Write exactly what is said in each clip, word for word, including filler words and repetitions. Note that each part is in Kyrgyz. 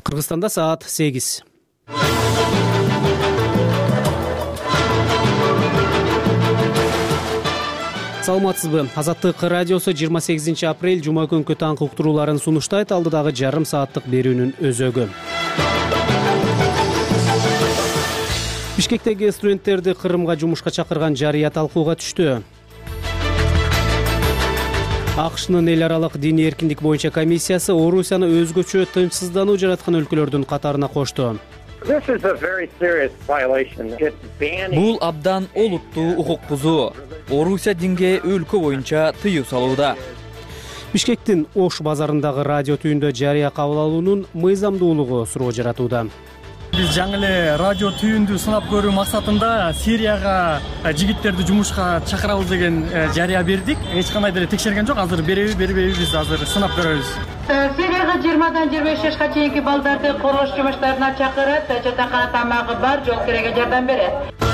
Кыргызстанда саат сегиз. Саламатсызбы? Азаттык радиосу жыйырма сегизинчи апрель жума күнкү таңкы уктурууларын сунуштайт. Алдыдагы жарым сааттык берүүнүн өзөгү. Бишкектеги студенттерди Кырымга жумушка чакырган жарыя талкууга түштү. АКШнын эл аралык диний эркиндик боюнча комиссиясы Орусияны өзгөчө тынчсыздануу жараткан өлкөлөрдүн катарына кошту. Бул абдан олуттуу укук бузуу. Орусия динге өлкө боюнча тыюу салууда. Бишкектин Ош базарындагы радио түйүндө жарыя кабыл алуунун мыйзамдуулугу суроо жаратууда. Биз жаңы эле радио түйүндү сынап көрүү максатында Сирияга жигиттерди жумушка чакырабыз деген жарыя бердик. Эч кандай деле текшерген жок. Азыр береби, бербейбиз, биз азыр сынап көрөбүз. Сирияга жыйырмадан жыйырма беш жашка чейинки балдарды коргош жумуштарына чакырат, жатакана тамагы бар, жол кереге жардам берет.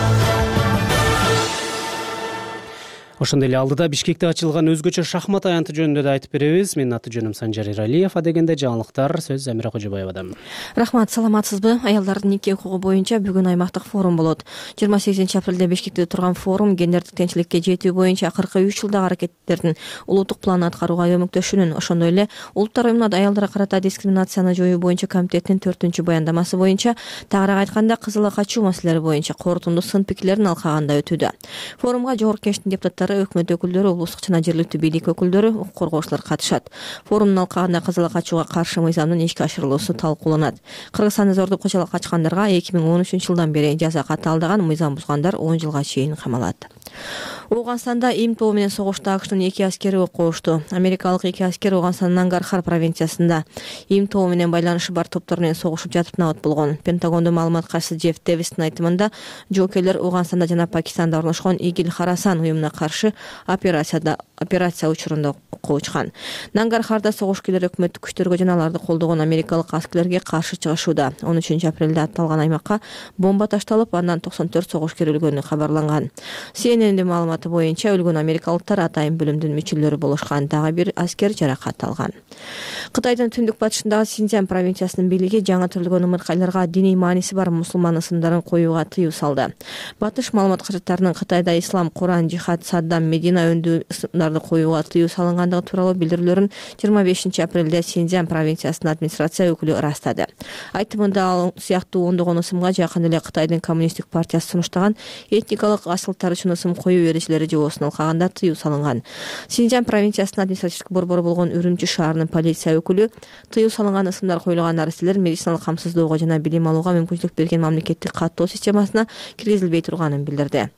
Ошондой эле алдыда Бишкекте ачылган өзгөчө шахмат аянты жөнүндө да айтып беребиз. Менин аты жөнүм Санжар Иралиев. Адегенде жаңылыктар сөз Замира Кожобаевадан. Рахмат, саламатсызбы? Аялдардын нике укугу боюнча бүгүн аймактык форум болот. жыйырма сегизинчи апрелде Бишкекте турган форум гендердик теңчиликке жетүү боюнча акыркы үч жылдагы аракеттердин улуттук планын аткарууга көмөктөшүүнүн, ошондой эле Улуттар уюмунун аялдарга карата дискриминацияны жоюу боюнча комитетинин төртүнчү баяндамасы боюнча, тагыраак айтканда кызылга качуу маселелери боюнча корутундуу сын пикирлерин алкаганда өтүүдө. Форумга Жогорку Кеңештин депутаттары, өкмөт өкүлдөрү, облустук жана жергиликтүү бийлик өкүлдөрү, укук коргоочулар катышат. Форумдун алкагында кызылга качууга каршы мыйзамдын ишке ашырылуусу талкууланат. Кыргызстанда зордук качууга качкандарга эки миң он үчүнчү жылдан бери жаза катаалдаган, мыйзам бузгандар он жылга чейин камалат. Ооганстанда Им тобу менен согушта АКШнын эки аскери окушту. Америкалык эки аскер Ооганстандын Нангархар провинциясында Им тобу менен байланышы бар топтор менен согушуп жатып набат болгон. Пентагондун маалымат катчысы Джефф Дэвистин айтымында, жоокерлер Ооганстанда жана Пакистанда орношкон Игил Харасан уюмуна каршы операцияда операция учурунда окко учкан. Нангархарда согушкерлер өкмөттүк күчтөргө жана аларды колдогон америкалык аскерлерге каршы чыгышууда. он үчүнчү апрелде аталган аймакка бомба ташталып, андан токсон төрт согушкер өлгөнү кабарланган. Си Эн Эндин маалыматы боюнча өлгөн америкалыктар атайын бөлүмдүн мүчөлөрү болушкан, дагы бир аскер жаракат алган. Кытайдын түндүк батышындагы Синьцзян провинциясынын бийлиги жаңы төрөлгөн ымыркайларга диний мааниси бар мусулман ысымдарын коюуга тыюу салды. Батыш маалымат каражаттарынын Кытайда ислам, Куран, жихад, Саддам, Медина өндүү ысымдарды коюуга тыюу салынгандыгы тууралуу билдирүүлөрүн жыйырма бешинчи апрелде Синьцзян провинциясынын администрация өкүлү ырастады. Айтымында ал сыяктуу ондогон ысымга жакын эле Кытайдын коммунисттик партиясы сунуштаган этникалык асылтары үчүн ысым коюу эрежелери жобосун алкаганда тыюу салынган. Синьцзян провинциясынын административдик борбору болгон Үрүмчү шаарынын полиция өкүлү тыюу салынган ысымдар коюлган нареселер медициналык камсыздоого жана билим алууга мүмкүнчүлүк берген мамлекеттик каттоо системасына киргизилбей турганын билдирди.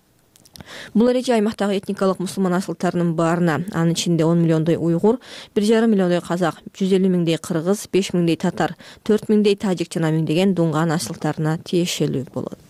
Бул эреже аймактагы этникалык мусулман асылтарынын баарына, анын ичинде он миллиондой уйгур, бир жарым миллиондой казак, жүз элүү миңдей кыргыз, беш миңдей татар, төрт миңдей тажик жана миңдеген дунган асылтарына тиешелүү болот.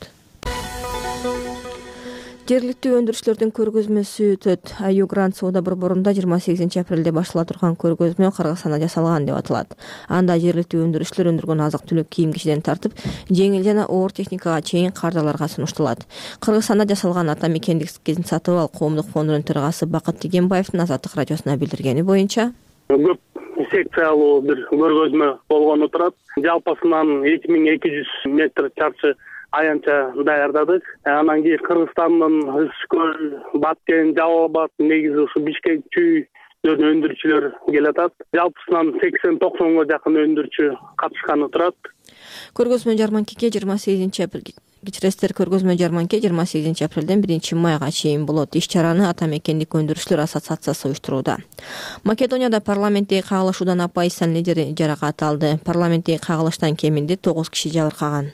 Жергиликтүү өндүрүчүлөрдүн көргөзмөсү өтөт. Аю Гранд соода борборунда жыйырма сегизинчи апрелде баштала турган көргөзмө Кыргызстанда жасалган деп аталат. Анда жергиликтүү өндүрүчүлөр өндүргөн азык-түлүк, кийим-кичеден тартып, жеңил жана оор техникага чейин кардарларга сунушталат. Кыргызстанда жасалган ата мекендикин сатып ал коомдук фондунун төрагасы Бакыт Тигенбаевдин Азаттык радиосуна билдиргени боюнча, көп секциялуу бир көргөзмө болгону турат. Жалпысынан эки миң эки жүз метр чарчы аянча даярдадык. Анан кийин Кыргызстандын Үскөл, Баткен, Жалал Абад, негизи ушу Бишкек чүйдөн өндүрүүчүлөр келатат. Жалпысынан сексен токсонго жакын өндүрүүчү катышканы турат. Көргөзмө жарманкеге жыйырма сегизинчи апрелде Кичирестер көргөзмө жарманке жыйырма сегизинчи апрелден биринчи майга чейин болот. Иш-чараны ата мекендик өндүрүчүлөр ассоциациясы уюштурууда. Македонияда парламенттеги кагылышуудан оппозициянын лидери жаракат алды. Парламенттеги кагылыштан кеминде тогуз киши жабыркаган.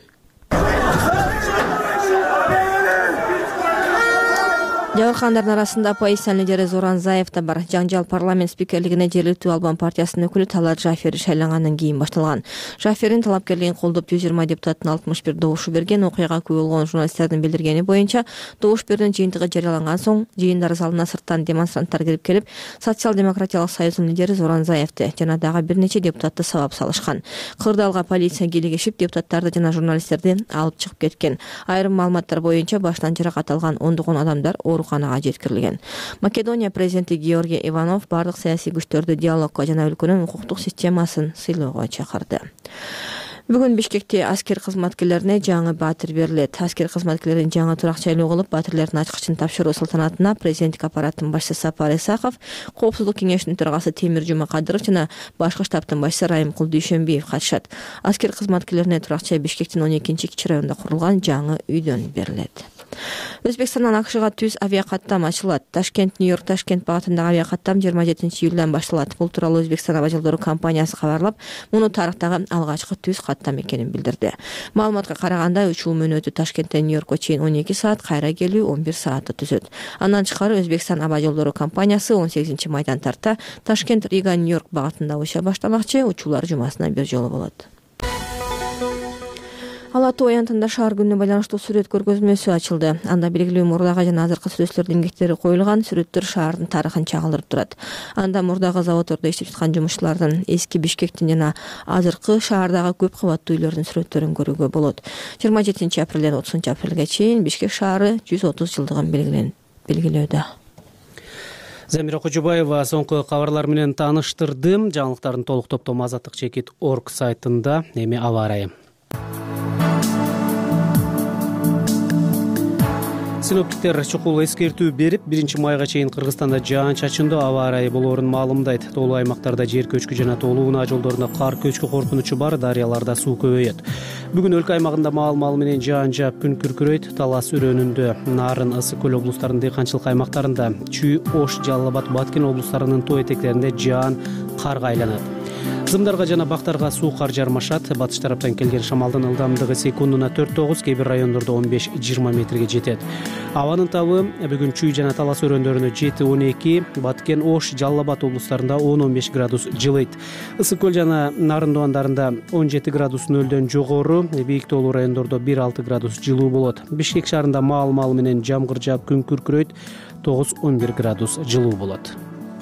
Жабыркагандардын арасында оппозициянын лидери Зоран Заев да бар. Жаңжал парламент спикерлигине жергиликтүү Албан партиясынын өкүлү Талат Жафери шайлангандан кийин башталган. Жафердин талапкерлигин колдоп жүз жыйырма депутаттын алтымыш бир добушу берген. Окуяга күбө болгон журналисттердин билдиргени боюнча, добуш берүүнүн жыйынтыгы жарыяланган соң жыйындар залына сырттан демонстранттар кирип келип, Социал-демократиялык союздун лидери Зоран Заевди жана дагы бир нече депутатты сабап салышкан. Кырдаалга полиция кийлигишип, депутаттарды жана журналисттерди алып чыгып кеткен. Айрым маалыматтар боюнча башынан жаракат алган ондогон адамдар ооруканага жеткирилген. Македония президенти Георгий Иванов бардык саясий күчтөрдү диалогко жана өлкөнүн укуктук системасын сыйлоого чакырды. Бүгүн Бишкекте аскер кызматкерлерине жаңы баатыр берилет. Аскер кызматкерлерин жаңы турак жайлоо кылып, баатырлердин ачкычын тапшыруу салтанатына президенттик аппараттын башчысы Сапар Исаков, Коопсуздук кеңешинин төрагасы Темир Жумакадыров жана башкы штабтын башчысы Райымкул Дүйшөнбиев катышат. Аскер кызматкерлерине турак жай Бишкектин он экинчи кичи районунда курулган жаңы үйдөн берилет. Өзбекстандан АКШга түз авиакаттам ачылат. Ташкент, Нью-Йорк, Ташкент багытындагы авиакаттам жыйырма жетинчи июлдан башталат. Бул тууралуу Өзбекстан аба жолдору компаниясы кабарлап, муну тарыхтагы алгачкы түз каттам экенин билдирди. Маалыматка караганда учуу мөөнөтү Ташкенттен Нью-Йоркко чейин он эки саат, кайра келүү он бир саатты түзөт. Андан тышкары Өзбекстан аба жолдору компаниясы он сегизинчи майдан тарта Ташкент, Рига, Нью-Йорк багытында уча баштамакчы. Учуулар жумасына бир жолу болот. Ала Тоо аянтында шаар күнүнө байланыштуу сүрөт көргөзмөсү ачылды. Анда белгилүү мурдагы жана азыркы сүрөтчүлөрдүн эмгектери коюлган. Сүрөттөр шаардын тарыхын чагылдырып турат. Анда мурдагы заводдордо иштеп жаткан жумушчулардын, эски Бишкектин жана азыркы шаардагы көп кабаттуу үйлөрдүн сүрөттөрүн көрүүгө болот. жыйырма жетинчи апрелден отузунчу апрелге чейин Бишкек шаары жүз отуз жылдыгын белгилөөдө. Замира Кожобаева соңку кабарлар менен тааныштырды. Жаңылыктардын толук топтому азаттык чекит точка орг сайтында. Эми аба ырайы. Синоптиктер чукул эскертүү берип, биринчи майга чейин Кыргызстанда жаан-чачындуу аба ырайы болоорун маалымдайт. Тоолуу аймактарда жер көчкү жана тоолуу унаа жолдорунда кар көчкү коркунучу бар, дарыяларда суу көбөйөт. Бүгүн өлкө аймагында маал-маал менен жаан жаап, күн күркүрөйт. Талас өрөөнүндө, Нарын, Ысык көл облустарынын дыйканчылык аймактарында, Чүй, Ош, Жалал Абад, Баткен облустарынын тоо этектеринде жаан карга айланат. Зымдарга жана бактарга суу кар жармашат. Батыш тараптан келген шамалдын ылдамдыгы секундуна төрт тогуз, кээ бир райондордо он беш жыйырма метрге жетет. Абанын табы бүгүн Чүй жана Талас өрөөндөрүндө жети он эки, Баткен, Ош, Жалал Абад облустарында он он беш градус жылыйт. Ысык көл жана Нарын дубандарында он жети градус нөлдөн жогору, бийик тоолуу райондордо бир алты градус жылуу болот. Бишкек шаарында маал-маал менен жамгыр жаап, күн күркүрөйт, тогуз он бир градус жылуу болот.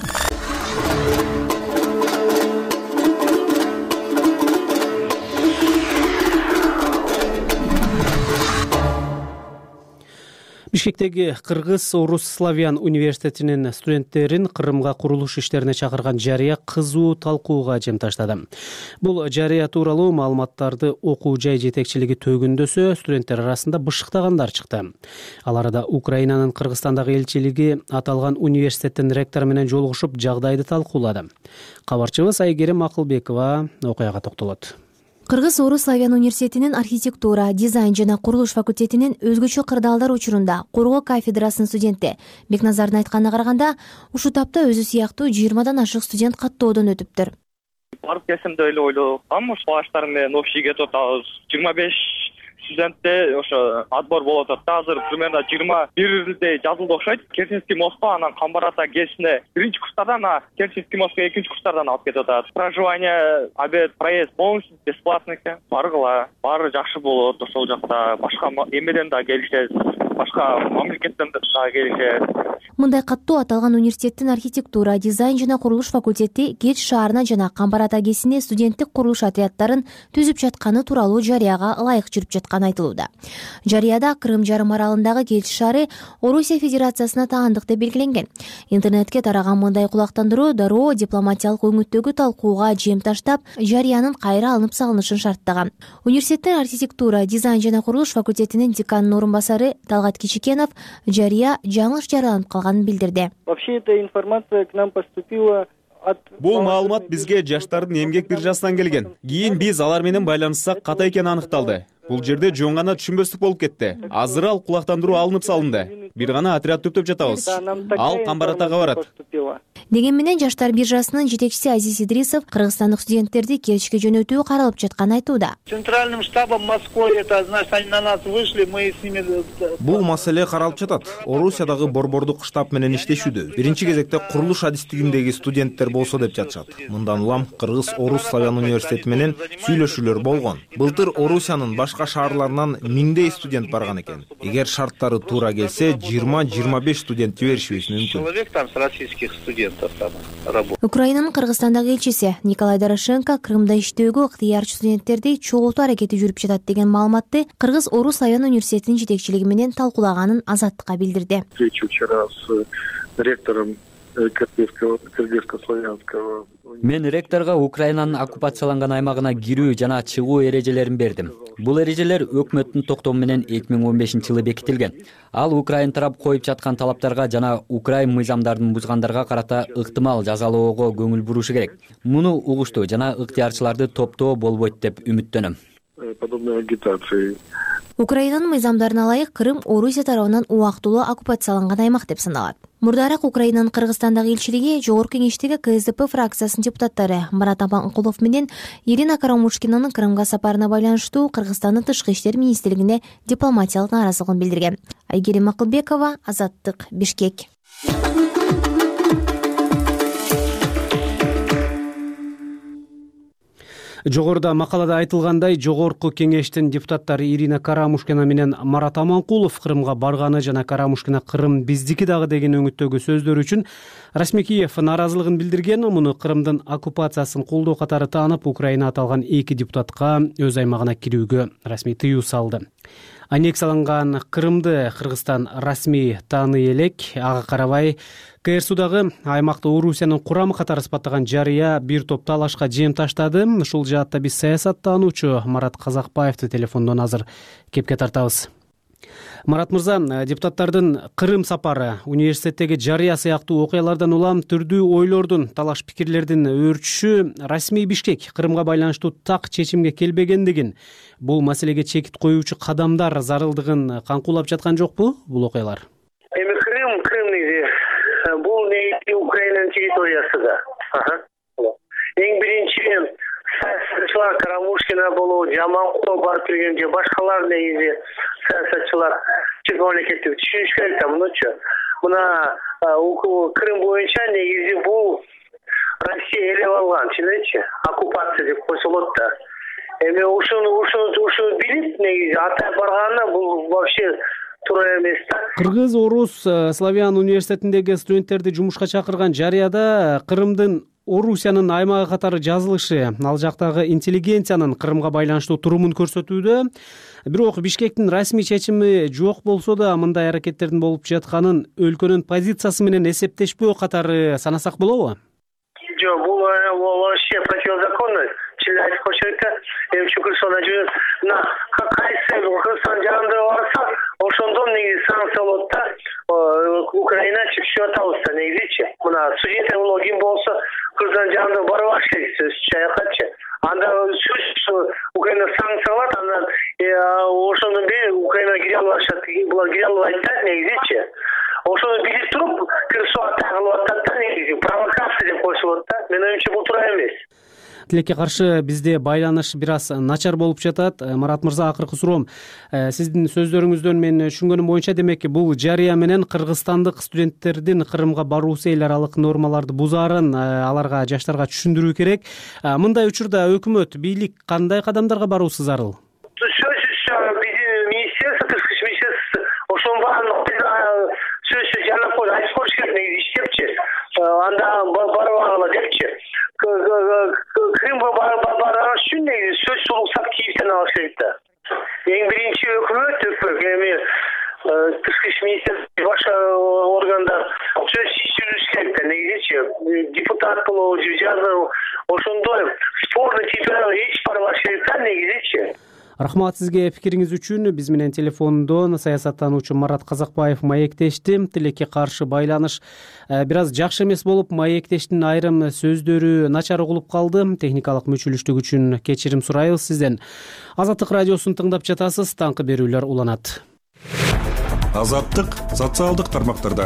Бишкектеги Кыргыз-Орус Славян университетинин студенттерин Кырымга курулуш иштерине чакырган жарыя кызуу талкууга жем таштады. Бул жарыя тууралуу маалыматтарды окуу жай жетекчилиги төгүндөсө, студенттер арасында бышыктагандар чыкты. Ал арада Украинанын Кыргызстандагы элчилиги аталган университеттин ректору менен жолугушуп, жагдайды талкуулады. Кабарчыбыз Айгерим Акылбекова окуяга токтолот. Кыргыз-Орус Славян университетинин архитектура, дизайн жана курулуш факультетинин өзгөчө кырдаалдар учурунда коргоо кафедрасынын студенти Бекназардын айтканына караганда, ушул тапта өзү сыяктуу жыйырмадан ашык студент каттоодон өтүптүр. Барып келсем деле ойлогом, ошол баштар менен общийге тотабыз. жыйырма беш студентте ошо отбор болуп атат. Азыр примерно жыйырма бирде жазылды окшойт. Керченский мостко, анан Камбар-Ата ГЭСине биринчи курстардан, а Керченский мостко экинчи курстардан алып кетип атат. Проживание, обед, проезд полностью бесплатный экен. Баргыла, баары жакшы болот ошол жакта. Башка эмеден да келишет, башка мамлекеттен да келишет. Мындай каттоо аталган университеттин архитектура, дизайн жана курулуш факультети Кеч шаарына жана Камбар-Ата ГЭСине студенттик курулуш отряддарын түзүп жатканы тууралуу жарыяга ылайык жүрүп жатканы айтылууда. Жарыяда Крым жарым аралындагы Кеч шаары Орусия Федерациясына таандык деп белгиленген. Интернетке тараган мындай кулактандыруу дароо дипломатиялык өңүттөгү талкууга жем таштап, жарыянын кайра алынып салынышын шарттаган. Университеттин архитектура, дизайн жана курулуш факультетинин деканынын орун басары Талгат Кичикенов жарыя жаңылыш жарыяланып калганын билдирди. Вообще эта информация к нам поступила. Бул маалымат бизге жаштардын эмгек биржасынан келген. Кийин биз алар менен байланыссак ката экени аныкталды. Бул жерде жөн гана түшүнбөстүк болуп кетти. Азыр ал кулактандыруу алынып салынды. Бир гана отряд төптөп жатабыз. Ал Камбар-Атага барат. Деген менен жаштар биржасынын жетекчиси Азиз Идрисов кыргызстандык студенттерди Керчке жөнөтүү каралып жатканын айтууда. Центральным штабом Москвы, это значит, они на нас вышли, мы с ними. Бул маселе каралып жатат. Орусиядагы борбордук штаб менен иштешүүдө. Биринчи кезекте курулуш адистигиндеги студенттер болсо деп жатышат. Мындан улам Кыргыз-Орус Славян университети менен сүйлөшүүлөр болгон. Былтыр Орусиянын башка шаарларынан миңдей студент барган экен. Эгер шарттары туура келсе, жыйырма жыйырма беш студент жиберишибиз мүмкүн. Человек там с российских студентов там работает. Украинанын Кыргызстандагы элчиси Николай Дорошенко Крымда иштөөгө ыктыярчы студенттерди чогултуу аракети жүрүп жатат деген маалыматты Кыргыз-Орус Славян университетинин жетекчилиги менен талкуулаганын Азаттыкка билдирди. Встреча вчера с ректором киргизско-славянского. Мен ректорго Украинанын оккупацияланган аймагына кирүү жана чыгуу эрежелерин бердим. Бул эрежелер өкмөттүн токтому менен эки миң он бешинчи жылы бекитилген. Ал Украин тарап коюп жаткан талаптарга жана Украин мыйзамдарын бузгандарга карата ыктымал жазалоого көңүл бурушу керек. Муну угуштуу жана ыктыярчыларды топтоо болбойт деп үмүттөнөм. Подобной агитации. Украинанын мыйзамдарына ылайык Крым Орусия тарабынан убактылуу оккупацияланган аймак деп саналат. Мурдараак Украинанын Кыргызстандагы элчилиги Жогорку Кеңештеги ка эс дэ пэ фракциясынын депутаттары Марат Аманкулов менен Ирина Карамушкинанын Крымга сапарына байланыштуу Кыргызстандын Тышкы иштер министрлигине дипломатиялык нааразылыгын билдирген. Айгерим Акылбекова, Азаттык, Бишкек. Жогоруда макалада айтылгандай, Жогорку Кеңештин депутаттары Ирина Карамушкина менен Марат Аманкулов Крымга барганы жана Карамушкина Крым биздики дагы деген өңүттөгү сөздөрү үчүн Расмекиев нааразылыгын билдирген. Муну Крымдын оккупациясын колдоо катары таанып, Украина аталган эки депутатка өз аймагына кирүүгө расмий тыюу салды. Аннексияланган Крымды Кыргызстан расмий тааный элек. Ага карабай ка эр судагы аймакты Орусиянын курамы катары сыпаттаган жарыя бир топ талашка жем таштады. Ушул жаатта биз саясаттануучу Марат Казакбаевди телефондон азыр кепке тартабыз. Марат мырза, депутаттардын Крым сапары, университеттеги жарыя сыяктуу окуялардан улам түрдүү ойлордун, талаш пикирлердин өөрчүшү расмий Бишкек Крымга байланыштуу так чечимге келбегендигин, бул маселеге чекит коюучу кадамдар зарылдыгын каңкулап жаткан жокпу бул окуялар? Эми Крым, Крым неге бул негизи Украинанын территориясы да. Эң биринчиден саясатчылар Карамушкина болобу, Жаманкулов барып келген же башкалар негизи саясатчылар чет мамлекетти түшүнүш керек да мунучу. Мына Крым боюнча негизи бул Россия ээлеп алган, түшүнөчү, оккупация деп койсо болот да. Эми ушуну ушуну ушуну билип негизи атай барганы бул вообще туура эмес да. Кыргыз Орус Славян университетиндеги студенттерди жумушка чакырган жарыяда Крымдын Орусиянын аймагы катары жазылышы, ал жактагы интеллигенциянын Крымга байланыштуу турумун көрсөтүүдө. Бирок Бишкектин расмий чечими жок болсо да, мындай аракеттердин болуп жатканын өлкөнүн позициясы менен эсептешпөө катары санасак болобу? Жок, бул вообще противозаконно. Чилайт кошерка, эми Кыргызстан жүрөт. На кайсы Кыргызстан жагындырып алса, ошондон негизи санкция болот да. Украина чыгып атабыз да негизичи. Мына студенттер логин болсо, Кыргызстан жагындырып барбаш керек сөз чаякатчы. Анда сөз Украина санкциялат, андан ошондон бери Украина кире алышат, булар кире албайт да негизичи. Ошону билип туруп, Кыргызстан кылып атат да негизи провокация деп койсо болот да. Менин оюмча бул туура эмес. Тилекке каршы бизде байланыш бир аз начар болуп жатат. Марат мырза, акыркы суроом, сиздин сөздөрүңүздөн мен түшүнгөнүм боюнча, демек бул жарыя менен кыргызстандык студенттердин Крымга баруусу эл аралык нормаларды бузаарын аларга, жаштарга түшүндүрүү керек. Мындай учурда өкмөт, бийлик кандай кадамдарга баруусу зарыл? Сөзсүз биздин министерство, тышкы иштер министерствосу ошонун баарын сөзсүз жарап коюп айтып коюш керек, негизи иштепчи. Анда барбагыла депчи. Крымга барган үчүн негизи сөз уруксат Киевден алыш керек да. Эң биринчи өкмөт, эми тышкы иштер министерствосу башка органдар сөз иштириш керек да негизичи. Депутат болобу, жазуу ошондой спорный типтерге эч барбаш керек да негизичи. Рахмат сизге пикириңиз үчүн. Биз менен телефондон саясаттануучу Марат Казакбаев маектешти. Тилекке каршы байланыш бир аз жакшы эмес болуп, маектештин айрым сөздөрү начар угулуп калды. Техникалык мүчүлүштүк үчүн кечирим сурайбыз сизден. Азаттык радиосун тыңдап жатасыз. Таңкы берүүлөр уланат. Азаттык социалдык тармактарда.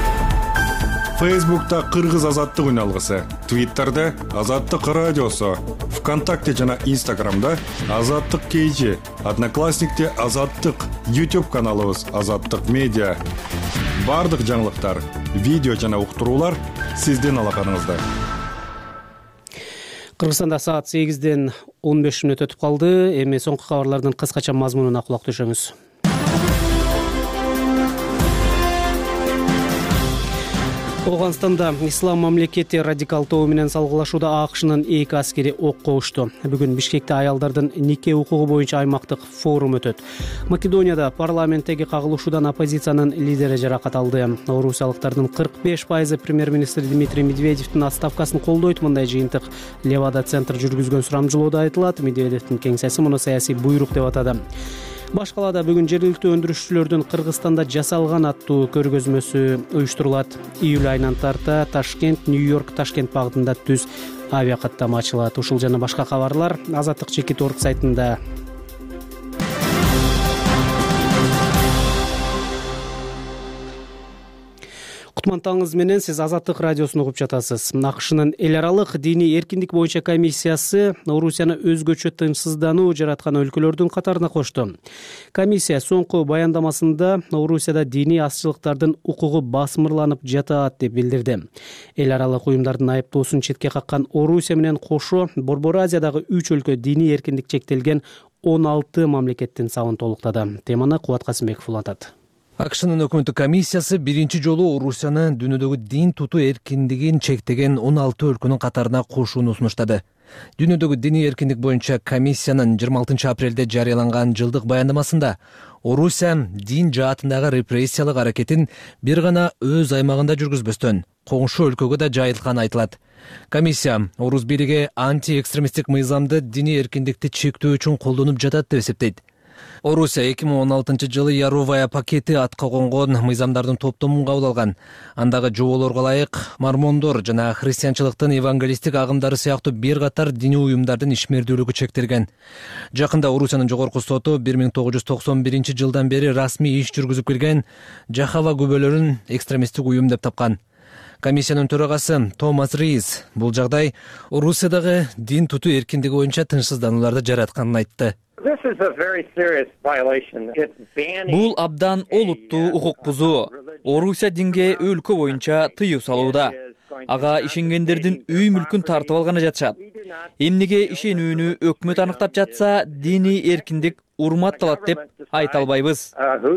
Фейсбукта Кыргыз азаттык үналгысы, Твиттерде Азаттык радиосу, ВКонтакте жана Инстаграмда Азаттык кейжи, Одноклассникте Азаттык, YouTube каналыбыз Азаттык медиа. Бардык жаңылыктар, видео жана уктуруулар сиздин алаканыңызда. Кыргызстанда саат сегизден он беш мүнөт өтүп калды. Эми соңку кабарлардын кыскача мазмунуна кулак түшөңүз. Ооганстанда ислам мамлекети радикал тобу менен салгылашууда АКШнын эки аскери окко ушту. Бүгүн Бишкекте аялдардын нике укугу боюнча аймактык форум өтөт. Македонияда парламенттеги кагылышуудан оппозициянын лидери жаракат алды. Орусиялыктардын кырк беш пайызы премьер-министр Дмитрий Медведевдин отставкасын колдойт. Мындай жыйынтык Левада центр жүргүзгөн сурамжылоодо айтылат. Медведевдин кеңсеси муну саясий буйрук деп атады. Баш калаада бүгүн жергиликтүү өндүрүшчүлөрдүн Кыргызстанда жасалган аттуу көргөзмөсү уюштурулат. Июль айынан тарта Ташкент, Нью-Йорк, Ташкент багытында түз авиакаттама ачылат. Ушул жана башка кабарлар Азаттык чекит орг сайтында. Кутман менен сиз Азаттык радиосун угуп жатасыз. АКШнын эл аралык диний эркиндик боюнча комиссиясы Орусияны өзгөчө тынчсыздануу жараткан өлкөлөрдүн катарына кошту. Комиссия соңку баяндамасында Орусияда диний азчылыктардын укугу басмырланып жатат деп билдирди. Эл аралык уюмдардын айыптоосун четке каккан Орусия менен кошо Борбор Азиядагы үч өлкө диний эркиндик чектелген он алты мамлекеттин сабын толуктады. Теманы Кубат Касымбеков улантат. АКШнын өкмөттүк комиссиясы биринчи жолу Орусияны дүйнөдөгү дин тутуу эркиндигин чектеген он алты өлкөнүн катарына кошууну сунуштады. Дүйнөдөгү диний эркиндик боюнча комиссиянын жыйырма алтынчы апрелде жарыяланган жылдык баяндамасында Орусия дин жаатындагы репрессиялык аракетин бир гана өз аймагында жүргүзбөстөн коңшу өлкөгө да жайылтканы айтылат. Комиссия Орус бийлиги антиэкстремисттик мыйзамды диний эркиндикти чектөө үчүн колдонуп жатат деп эсептейт. Орусия эки миң он алтынчы жылы Яровая пакети атка конгон мыйзамдардын топтомун кабыл алган. Андагы жоболорго ылайык мормондор жана христианчылыктын евангелисттик агымдары сыяктуу бир катар диний уюмдардын ишмердүүлүгү чектелген. Жакында Орусиянын жогорку соту бир миң тогуз жүз токсон биринчи жылдан бери расмий иш жүргүзүп келген Жахава күбөлөрүн экстремисттик уюм деп тапкан. Комиссиянын төрагасы Томас Рис бул жагдай Орусиядагы дин тутуу эркиндиги боюнча тынчсызданууларды жаратканын айтты. Бул абдан олуттуу укук бузуу. Орусия динге өлкө боюнча тыюу салууда. Ага ишенгендердин үй мүлкүн тартып алганы жатышат. Эмнеге ишенүүнү өкмөт аныктап жатса, диний эркиндик урматталат деп айта албайбыз.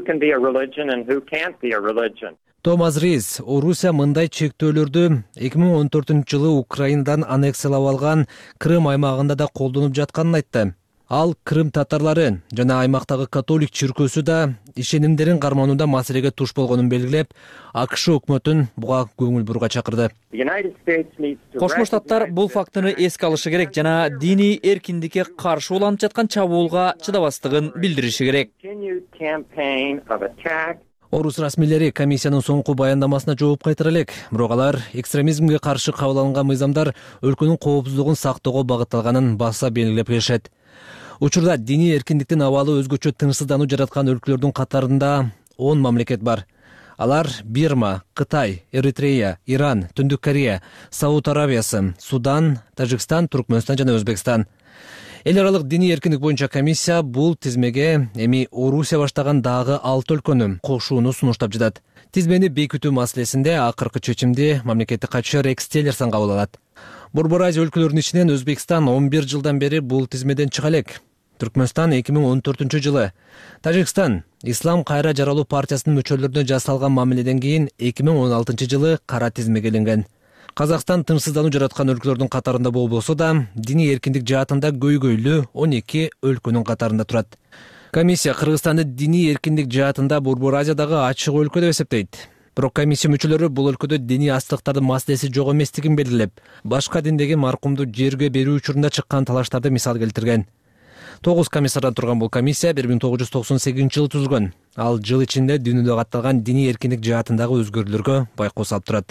Томас Рис Орусия мындай чектөөлөрдү эки миң он төртүнчү жылы Украинадан аннексиялап алган Крым аймагында да колдонуп жатканын айтты. Ал Крым татарлары жана аймактагы католик чиркөөсү да ишенимдерин карманууда маселеге туш болгонун белгилеп, АКШ өкмөтүн буга көңүл бурууга чакырды. Кошмо Штаттар бул фактыны эске алышы керек жана диний эркиндикке каршы уланып жаткан чабуулга чыдабастыгын билдириши керек. Орус расмийлери комиссиянын соңку баяндамасына жооп кайтара элек, бирок алар экстремизмге каршы кабыл алынган мыйзамдар өлкөнүн коопсуздугун сактоого багытталганын баса белгилеп келишет. Учурда диний эркиндиктин абалы өзгөчө тынчсыздануу жараткан өлкөлөрдүн катарында он мамлекет бар. Алар Бирма, Кытай, Эритрея, Иран, Түндүк Корея, Сауд Арабиясы, Судан, Тажикстан, Туркменстан жана Өзбекстан. Эл аралык диний эркиндик боюнча комиссия бул тизмеге эми Орусия баштаган дагы алты өлкөнү кошууну сунуштап жатат. Тизмени бекитүү маселесинде акыркы чечимди мамлекеттик катчы Рекс Тиллерсон кабыл алат. Борбор Азия өлкөлөрүнүн ичинен Өзбекстан он бир жылдан бери бул тизмеден чыга элек. Түркмөнстан эки миң он төртүнчү жылы, Тажикстан Ислам кайра жаралуу партиясынын мүчөлөрүнө жасалган мамиледен кийин эки миң он алтынчы жылы кара тизмеге иленген. Казакстан тынчсыздануу жараткан өлкөлөрдүн катарында болбосо да, диний эркиндик жаатында көйгөйлүү он эки өлкөнүн катарында турат. Комиссия Кыргызстанды диний эркиндик жаатында Борбор Азиядагы ачык өлкө деп эсептейт. Бирок комиссия мүчөлөрү бул өлкөдө диний астыктардын маселеси жок эместигин белгилеп, башка диндеги маркумду жерге берүү учурунда чыккан талаштарды мисал келтирген. тогуз комиссардан турган бул комиссия бир миң тогуз жүз токсон сегизинчи жылы түзүлгөн. Ал жыл ичинде дүйнөдө катталган диний эркиндик жаатындагы өзгөрүүлөргө байкоос алып турат.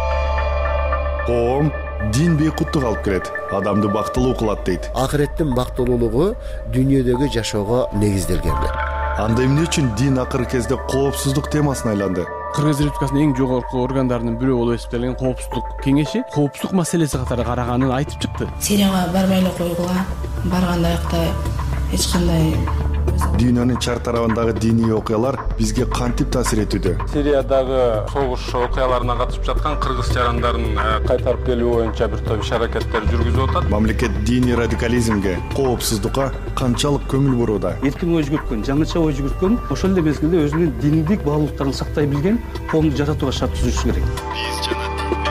Коом дин бейкуттук алып келет, адамды бактылуу кылат дейт. Акыреттин бактылуулугу дүйнөдөгү жашоого негизделген. Анда эмне үчүн дин акыркы кезде коопсуздук темасына айланды? Кыргыз Республикасынын эң жогорку органдарынын бирөө болуп эсептелген коопсуздук кеңеши коопсуздук маселеси катары караганын айтып чыкты. Сирияга барбай эле койгула, барганда аякта эч кандай Дүйнөнүн чар тарабындагы диний окуялар бизге кантип таасир этүүдө? Сириядагы согуш окуяларына катышып жаткан кыргыз жарандарын кайтарып келүү боюнча бир топ иш аракеттер жүргүзүп атат. Мамлекет диний радикализмге, коопсуздукка канчалык көңүл бурууда? Эркин ой жүгүрткөн, жаңыча ой жүгүрткөн, ошол эле мезгилде өзүнүн диндик баалуулуктарын сактай билген коомду жаратууга шарт түзүшү керек. Биз жана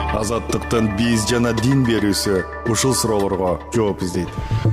азаттыктын биз жана дин берүүсү ушул суроолорго жооп издейт.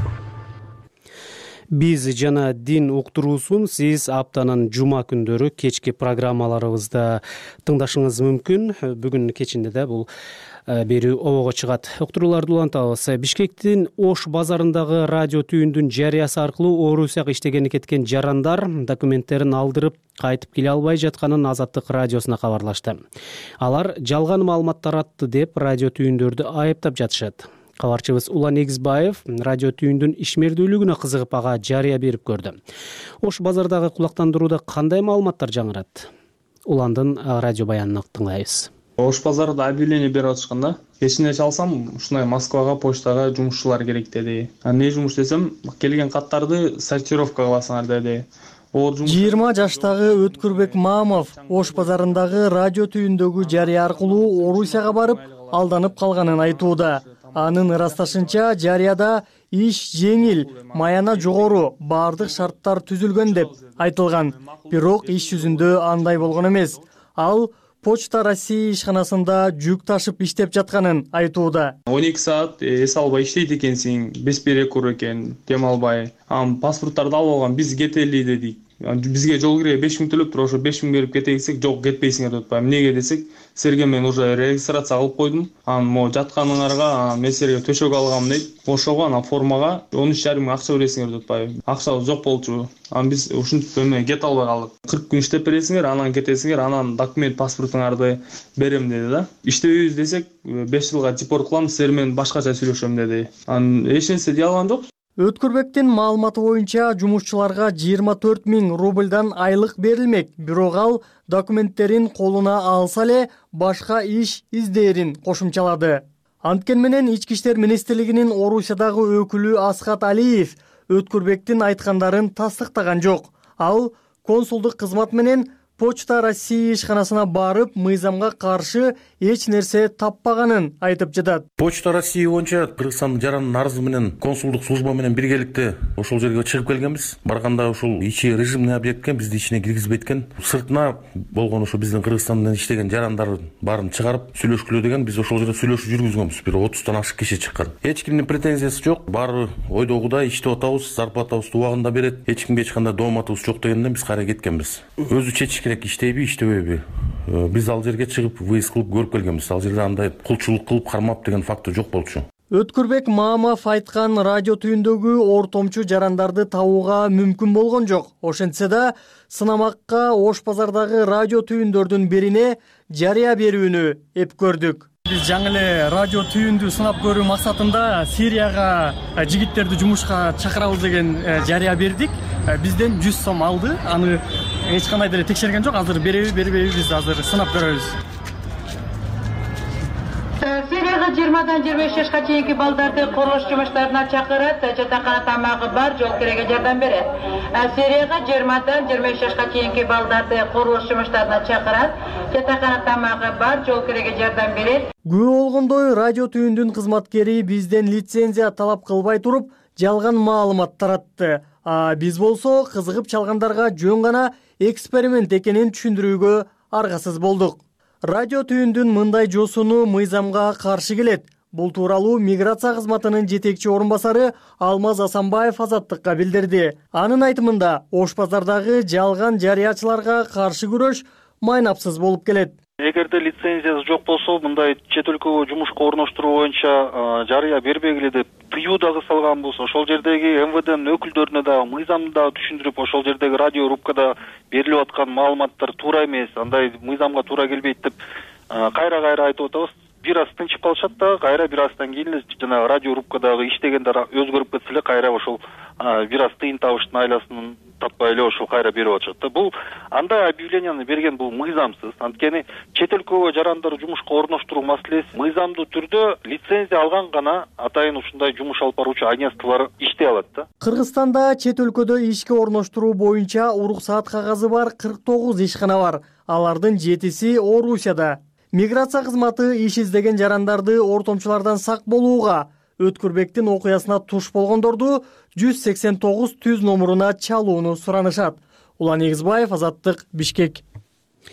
Биз жана дин уктуруусун сиз аптанын жума күндөрү кечки программаларыбызда тыңдашыңыз мүмкүн. Бүгүн кечинде да бул берүү обого чыгат. Уктурууларды улантабыз. Бишкектин Ош базарындагы радио түйүндүн жарыясы аркылуу Орусияга иштегени кеткен жарандар документтерин алдырып кайтып келе албай жатканын Азаттык радиосуна кабарлашты. Алар жалган маалымат таратты деп радио түйүндөрдү айыптап жатышат. Кабарчыбыз Улан Эгизбаев радио түйүндүн ишмердүүлүгүнө кызыгып ага жарыя берип көрдү. Ош базардагы кулактандырууда кандай маалыматтар жаңырат? Уландын радио баянын тыңдайбыз. Ош базарда объявление берип атышкан да. Кечине чалсам, ушундай Москвага почтага жумушчулар керек деди. Эмне жумуш десем, келген каттарды сортировка кыласыңар деди. жыйырма жаштагы Өткүрбек Маамов Ош базарындагы радио түйүндөгү жарыя аркылуу Орусияга барып, алданып калганын айтууда. Анын ырасташынча, жарыяда иш жеңил, маяна жогору, бардык шарттар түзүлгөн деп айтылган. Бирок иш жүзүндө андай болгон эмес. Ал Почта Россия ишканасында жүк ташып иштеп жатканын айтууда. он эки саат эс албай иштейт экенсиң, без перекур экен, дем албай. Ам паспорттарды алып алган, биз кетели дедик. Бизге жол кирге беш миң төлөп туруп, ошо беш миң берип кетейик десек, жок кетпейсиңер деп атпайбы. Эмнеге десек, силерге мен уже регистрация кылып койдум. Анан могу жатканыңарга мен силерге төшөк алгам дейт. Ошого анан формага он үч жарым миң акча бересиңер деп атпайбы. Акча жок болчу. Анан биз ушинтип эме кете албай калдык. кырк күн иштеп бересиңер, анан кетесиңер, анан документ паспортуңарды берем деди да. Иштебейбиз десек, беш жылга депорт кылам, силер менен башкача сүйлөшөм деди. Анан эч нерсе дей алган жок. Өткүрбектин маалыматы боюнча жумушчуларга жыйырма төрт миң рубльдан айлык берилмек. Бирок ал документтерин колуна алса эле башка иш издээрин кошумчалады. Анткени менен Ички иштер министрлигинин Орусиядагы өкүлү Асхат Алиев Өткүрбектин айткандарын тастыктаган жок. Ал консулдук кызмат менен Почта Россия ишканасына барып, мыйзамга каршы эч нерсе таппаганын айтып жатат. Почта Россия боюнча Кыргызстандын жарандын арызы менен консулдук служба менен биргеликте ошол жерге чыгып келгенбиз. Барганда ошол ичи режимный объекткен бизди ичине киргизбейт экен. Сыртына болгон ошо биздин Кыргызстандан иштеген жарандардын баарын чыгарып сүйлөшкүлө деген биз ошол жерде сүйлөшүү жүргүзгөнбүз. Бир отуздан ашык киши чыккан. Эч кимдин претензиясы жок. Баары ойдогудай иштеп атабыз, зарплатабызды убагында берет. Эч кимге эч кандай дооматыбыз жок дегенден биз кайра кеткенбиз. Өзү чечиш керек, иштейби, иштебейби. Биз ал жерге чыгып выезд кылып көрүп келгенбиз. Ал жерде андай кулчулук кылып кармап деген факты жок болчу. Өткүрбек Маамов айткан радио түйүндөгү ортомчу жарандарды табууга мүмкүн болгон жок. Ошентсе да сынамакка Ош базардагы радио түйүндөрдүн бирине жарыя берүүнү эп көрдүк. Биз жаңы эле радио түйүндү сынап көрүү максатында Сирияга жигиттерди жумушка чакырабыз деген жарыя бердик. Бизден жүз сом алды. Аны эч кандай деле текшерген жок. Азыр береби, бербейби биз азыр сынап көрөбүз. Сирияга жыйырмадан жыйырма беш жашка чейинки балдарды курулуш жумуштарына чакырат, жатакана тамагы бар, жол киреге жардам берет. Сирияга жыйырмадан жыйырма беш жашка чейинки балдарды курулуш жумуштарына чакырат, жатакана тамагы бар, жол киреге жардам берет. Күбө болгондой радио түйүндүн кызматкери бизден лицензия талап кылбай туруп, жалган маалымат таратты. А биз болсо кызыгып чалгандарга жөн гана эксперимент экенин түшүндүрүүгө аргасыз болдук. Радио түйүндүн мындай жосуну мыйзамга каршы келет. Бул тууралуу миграция кызматынын жетекчи орун басары Алмаз Асанбаев Азаттыкка билдирди. Анын айтымында Ош базардагы жалган жарыячыларга каршы күрөш майнапсыз болуп келет. Эгерде лицензиясы жок болсо, мындай чет өлкөгө жумушка орноштуруу боюнча жарыя бербегиле деп тыюу дагы салган болсо, ошол жердеги эм вэ дэнин өкүлдөрүнө дагы мыйзамды дагы түшүндүрүп, ошол жердеги радио рубкада берилип аткан маалыматтар туура эмес, андай мыйзамга туура келбейт деп кайра-кайра айтып атабыз. Бир аз тынчып калышат да, кайра бир аздан кийин эле жанагы радио рубкадагы иштегендер өзгөрүп кетсе эле кайра ошол бир аз тыйын табыштын айласын таппай эле ошол кайра берип атышат да. Бул андай объявленияны берген бул мыйзамсыз. Анткени чет өлкөгө жарандар жумушка орноштуруу маселеси мыйзамдуу түрдө лицензия алган гана атайын ушундай жумуш алып баруучу агентстволор иштей алат да. Кыргызстанда чет өлкөдө ишке орноштуруу боюнча уруксаат кагазы бар кырк тогуз ишкана бар. Алардын жетиси Орусияда. Миграция кызматы иш издеген жарандарды ортомчулардан сак болууга, Өткүрбектин окуясына туш болгондорду жүз сексен тогуз түз номуруна чалууну суранышат. Улан Эгизбаев, Азаттык, Бишкек.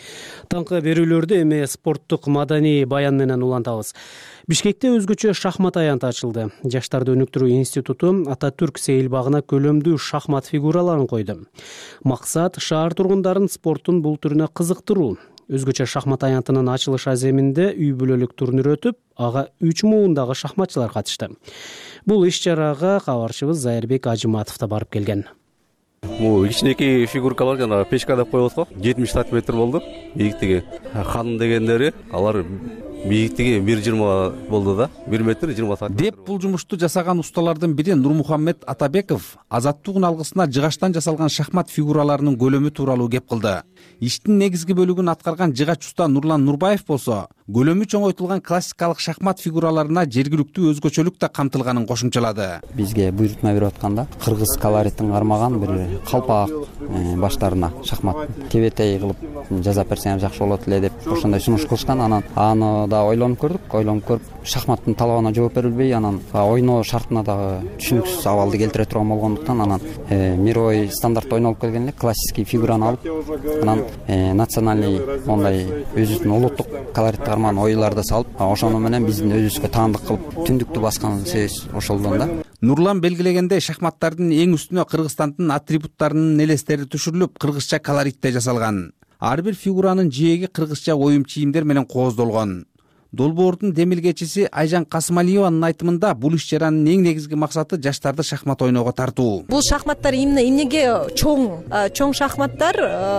Таңкы берүүлөрдү эми спорттук маданий баян менен улантабыз. Бишкекте өзгөчө шахмат аянты ачылды. Жаштарды өнүктүрүү институту Ататүрк сейилбагына көйлөмдүү шахмат фигураларын койду. Максат шаар тургундарын спорттун бул түрүнө кызыктыруу. Өзгөчө шахмат аянтынын ачылыш аземинде үй бүлөлүк турнир өтүп, ага үч муундагы шахматчылар катышты. Бул иш-чарага кабарчыбыз Зайырбек Ажыматов да барып келген. Бул кичинекей фигуркалар жана печка деп коебуз го. жетимиш сантиметр болду. Бийиктиги ханым дегендери алар бийиктиги бир жыйырма болду да. бир метр жыйырма сантиметр. Деп бул жумушту жасаган усталардын бири Нурмухаммед Атабеков Азаттыктын алгысына жыгачтан жасалган шахмат фигураларынын көлөмү тууралуу кеп кылды. Иштин негизги бөлүгүн аткарган жыгач уста Нурлан Нурбаев болсо, көлөмү чоңойтулган классикалык шахмат фигураларына жергиликтүү өзгөчөлүк да камтылганын кошумчалады. Бизге буйрутма берип атканда кыргыз колориттин кармаган бир калпак баштарына шахмат кебетей кылып жасап берсеңер жакшы болот эле деп ошондой сунуш кылышкан. Анан аны да ойлонуп көрдүк, ойлонуп көрүп шахматтын талабына жооп берилбей, анан ойноо шартына дагы түшүнүксүз абалды келтире турган болгондуктан анан мировой стандартта ойнолуп келген эле классический фигураны алып, анан национальный мондай өзүбүздүн улуттук колоритти кармаган оюларды салып, ошону менен биздин өзүбүзгө таандык кылып түндүктү баскан себебибиз ошолдон да. Нурлан белгилегендей шахматтардын эң үстүнө Кыргызстандын атрибуттарынын элестери түшүрүлүп, кыргызча колоритте жасалган. Ар бир фигуранын жээги кыргызча оюм чийимдер менен кооздолгон. Долбоордун демилгечиси Айжан Касымалиеванын айтымында бул иш-чаранын эң негизги максаты жаштарды шахмат ойноого тартуу. Бул шахматтар именно эмнеге чоң, чоң шахматтар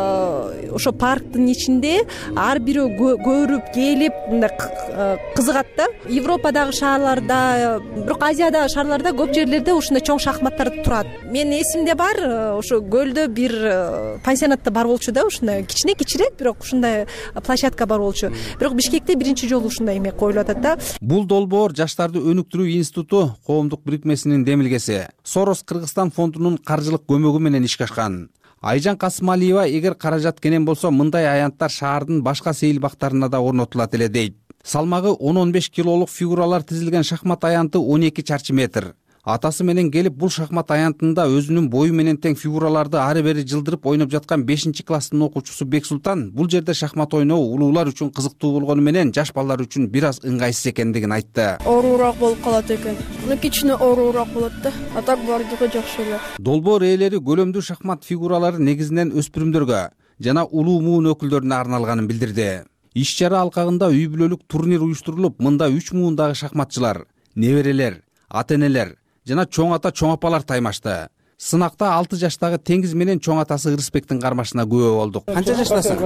ошо парктын ичинде ар бирөө көрүп, келип, мындай кызыгат да. Европадагы шаарларда, бирок Азиядагы шаарларда көп жерлерде ушундай чоң шахматтар турат. Менин эсимде бар, ошо көлдө бир пансионатта бар болчу да, ушундай кичине кичирээк, бирок ушундай площадка бар болчу. Бирок Бишкекте биринчи жолу эме коюлуп атат да. Бул долбоор Жаштарды өнүктүрүү институту коомдук бирикмесинин демилгеси. Сорос Кыргызстан фондунун каржылык көмөгү менен ишке ашкан. Айжан Касымалиева эгер каражат кенен болсо, мындай аянттар шаардын башка сейилбактарына да орнотулат эле дейт. Салмагы он он беш килолук фигуралар тизилген шахмат аянты он эки чарчы метр. Атасы менен келип бул шахмат аянтында өзүнүн бою менен тең фигураларды ары бери жылдырып ойноп жаткан бешинчи класстын окуучусу Бексултан бул жерде шахмат ойноо улуулар үчүн кызыктуу болгону менен жаш балдар үчүн бир аз ыңгайсыз экендигин айтты. Оорураак болуп калат экен. Мына кичине оорураак болот да. А так бардыгы жакшы эле. Долбоор ээлери көлөмдүү шахмат фигуралары негизинен өспүрүмдөргө жана улуу муун өкүлдөрүнө арналганын билдирди. Иш-чара алкагында үй бүлөлүк турнир уюштурулуп, мында үч муундагы шахматчылар, неберелер, ата-энелер жана чоң ата чоң апалар таймашты. Сынакта алты жаштагы Теңиз менен чоң атасы Ырысбектин кармашына күбө болдук. Канча жаштасың?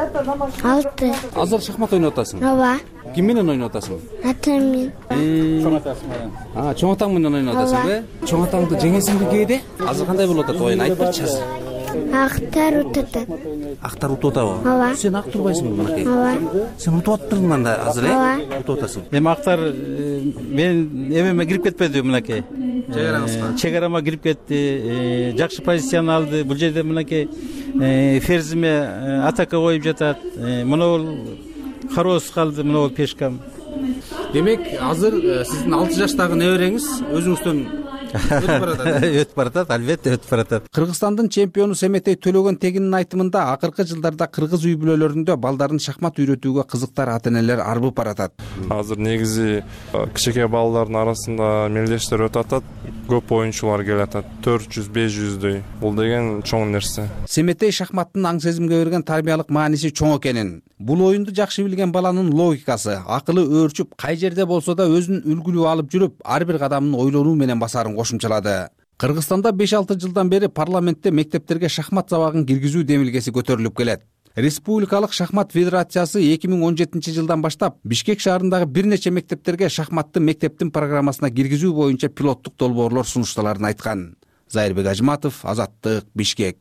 алты. Азыр шахмат ойноп атасың? Ооба. Ким менен ойноп атасың? Атам менен. Чоң атасы менен. А, чоң атаң менен ойноп атасың бе? Чоң атаңды жеңесиңби кээде? Азыр кандай болуп атат оюн? Айтып берчи азыр. Актар утат. Актар утуп атабы? Ооба. Сен ак турбайсыңбы мынакей? Ооба. Сен утуп аттың анда азыр э? Ооба. Утуп атасың. Эми актар мен эмеме кирип кетпеди мынакей. Чегараңызга. Чегарама кирип кетти. Жакшы позицияны алды. Бул жерде мынакей ферзиме атака коюп жатат. Мына хароз калды, мына пешкам. Демек, азыр сиздин алты жаштагы небереңиз өзүңүздөн өтүп баратат. Өтүп баратат, албетте өтүп баратат. Кыргызстандын чемпиону Семетей Төлөгөн Тегиндин айтымында акыркы жылдарда кыргыз үй бүлөлөрүндө балдарын шахмат үйрөтүүгө кызыктар ата-энелер арбып баратат. Азыр негизи кичинекей балдардын арасында мелдештер өтүп атат. Көп оюнчулар келатат. төрт жүз беш жүздөй. Бул деген чоң нерсе. Семетей шахматтын аң сезимге берген тарбиялык мааниси чоң экенин, бул оюнду жакшы билген баланын логикасы, акылы өөрчүп, кай жерде болсо да өзүн үлгүлүү алып жүрүп, ар бир кадамын ойлонуу менен басарын кошумчалады. Кыргызстанда беш алты жылдан бери парламентте мектептерге шахмат сабагын киргизүү демилгеси көтөрүлүп келет. Республикалык шахмат федерациясы эки миң он жетинчи жылдан баштап Бишкек шаарындагы бир нече мектептерге шахматты мектептин программасына киргизүү боюнча пилоттук долбоорлор сунушталарын айткан. Зайырбек Ажыматов, Азаттык, Бишкек.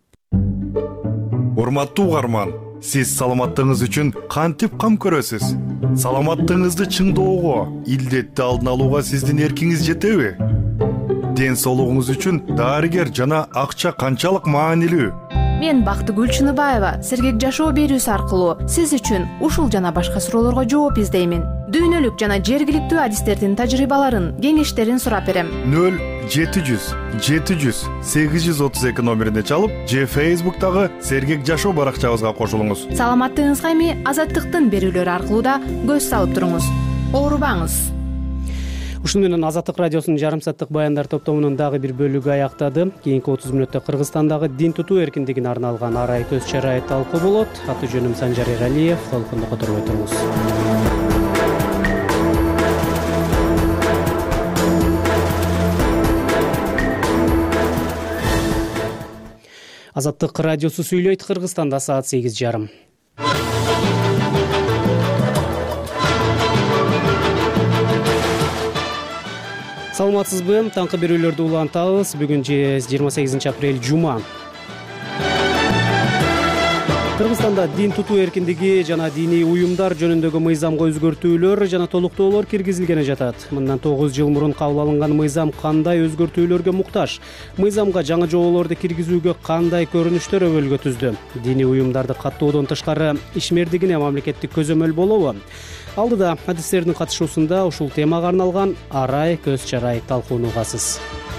Урматтуу угарман, сиз саламаттыгыңыз үчүн кантип кам көрөсүз? Саламаттыгыңызды чыңдоого, илдетти алдын алууга сиздин эркиңиз жетеби? Ден соолугуңуз үчүн дарыгер жана акча канчалык маанилүү? Мен Бактыгүл Чыныбаева сергек жашоо берүүсү аркылуу сиз үчүн ушул жана башка суроолорго жооп издеймин. Дүйнөлүк жана жергиликтүү адистердин тажрыйбаларын, кеңештерин сурап берем. нөл жети жүз жети жүз сегиз жүз отуз эки номерине чалып же Facebook'тагы Сергек Жашоо баракчабызга кошулуңуз. Саламаттыгыңызга эми Азаттыктын берүүлөрү аркылуу да көз салып туруңуз. Оорубаңыз. Ушуну менен Азаттык радиосунун жарым сааттык баяндар топтомунун дагы бир бөлүгү аяктады. Кийинки отуз мүнөттө Кыргызстандагы дин тутуу эркиндигине арналган арай көз чарай талкуу болот. Аты жөнүм Санжар Эралиев. Толкунду которбой туруңуз. Азаттык радиосу сүйлөйт. Кыргызстанда саат сегиз жарым. Саламатсызбы? Таңкы берүүлөрдү улантабыз. Бүгүн жыйырма сегизинчи апрель жума. Кыргызстанда дин тутуу эркиндиги жана диний уюмдар жөнүндөгү мыйзамга өзгөртүүлөр жана толуктоолор киргизилгени жатат. Мындан тогуз жыл мурун кабыл алынган мыйзам кандай өзгөртүүлөргө муктаж? Мыйзамга жаңы жоболорду киргизүүгө кандай көрүнүштөр өбөлгө түздү? Диний уюмдарды каттоодон тышкары ишмердигине мамлекеттик көзөмөл болобу? Алдыда адистердин катышуусунда ушул темага арналган арай көз чарай талкуунугасыз.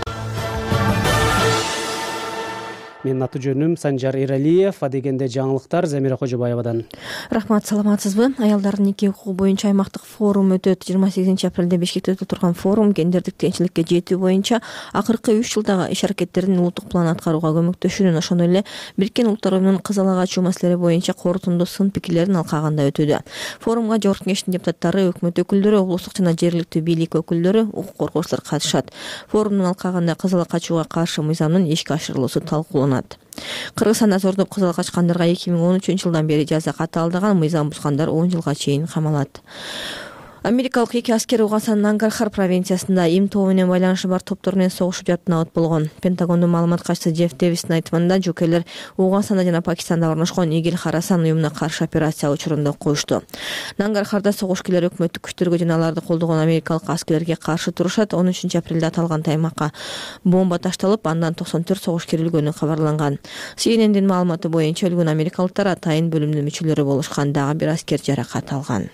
Менин аты жөнүм Санжар Эралиев. Адегенде жаңылыктар Замира Кожобаевадан. Рахмат, саламатсызбы? Аялдардын нике укугу боюнча аймактык форум өтөт. жыйырма сегизинчи апрелде Бишкекте өтүп турган форум гендердик теңчиликке жетүү боюнча акыркы үч жылдагы иш аракеттердин улуттук план аткарууга көмөктөшүүнүн, ошондой эле Бириккен Улуттар Уюмунун кызыл ак ачуу маселелери боюнча корутундуу сын пикирлерин алкаганда өтүүдө. Форумга Жогорку Кеңештин депутаттары, өкмөт өкүлдөрү, облустук жана жергиликтүү бийлик өкүлдөрү, укук коргоочулар катышат. Форумдун алкагында кызыл ак ачууга каршы мыйзамдын ишке ашырылуусу талкууланат. Кыргызстанда зордоп кызыл ак ачкандарга эки миң он үчүнчү жылдан бери жаза катталдыган, мыйзам бузгандар он жылга чейин камалат. Америкалык эки аскер Угасан Нангархар провинциясында им тобу менен байланышы бар топтор менен согушуп жатып абат болгон. Пентагондун маалымат катчысы Джефф Дэвистин айтымында жокерлер Угасанда жана Пакистанда орношкон Игил Харасан уюмуна каршы операция учурунда коюшту. Нангархарда согушкерлер өкмөттүк күчтөргө жана аларды колдогон америкалык аскерлерге каршы турушат. он үчүнчү апрелде аталган аймакка бомба ташталып, андан токсон төрт согушкер өлгөнү кабарланган. Си Эн Эн'дин маалыматы боюнча өлгөн америкалыктар атайын бөлүмдүн мүчөлөрү болушкан, дагы бир аскер жаракат алган.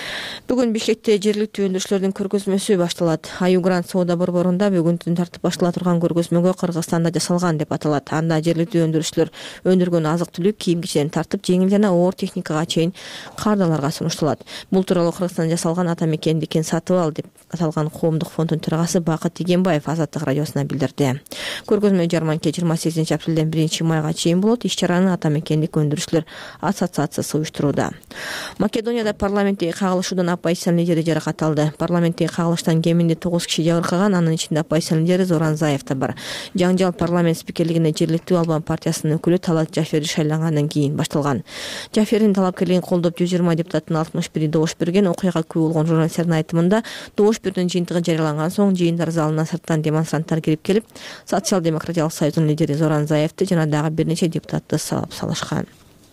Бүгүн Бишкекте жергиликтүү өндүрүшчүлөрдүн көргөзмөсү башталат. Аю Гранд соода борборунда бүгүн тартып баштала турган көргөзмөгө Кыргызстанда жасалган деп аталат. Анда жергиликтүү өндүрүшчүлөр өндүргөн азык-түлүк, кийим-кичектен тартып жеңил жана оор техникага чейин каардаларга сунушталат. Бул тууралуу Кыргызстанда жасалган ата мекендикин сатып ал деп аталган коомдук фонддун төрагасы Бакыт Игенбаев Азаттык радиосуна билдирди. Көргөзмө жарманке жыйырма сегизинчи апрелден биринчи майга чейин болот. Иш-чараны ата мекендик өндүрүшчүлөр ассоциациясы уюштурууда. Македонияда парламенттеги кагылышуудан оппозициянын лидери жаракат алды. Парламенттеги кагылыштан кеминде тогуз киши жабыркаган, анын ичинде оппозициянын лидери Зоран Заев да бар. Жаңжал парламент спикерлигине жергиликтүү Албан партиясынын өкүлү Талат Жафери шайлангандан кийин башталган. Жафердин талапкерлигин колдоп жүз жыйырма депутаттын алтымыш бири добуш берген. Окуяга күбө болгон журналисттердин айтымында добуш берүүнүн жыйынтыгы жарыяланган соң жыйындар залына сырттан демонстранттар кирип келип, Социал-демократиялык союздун лидери Зоран Заевти жана дагы бир нече депутатты сабап салышкан.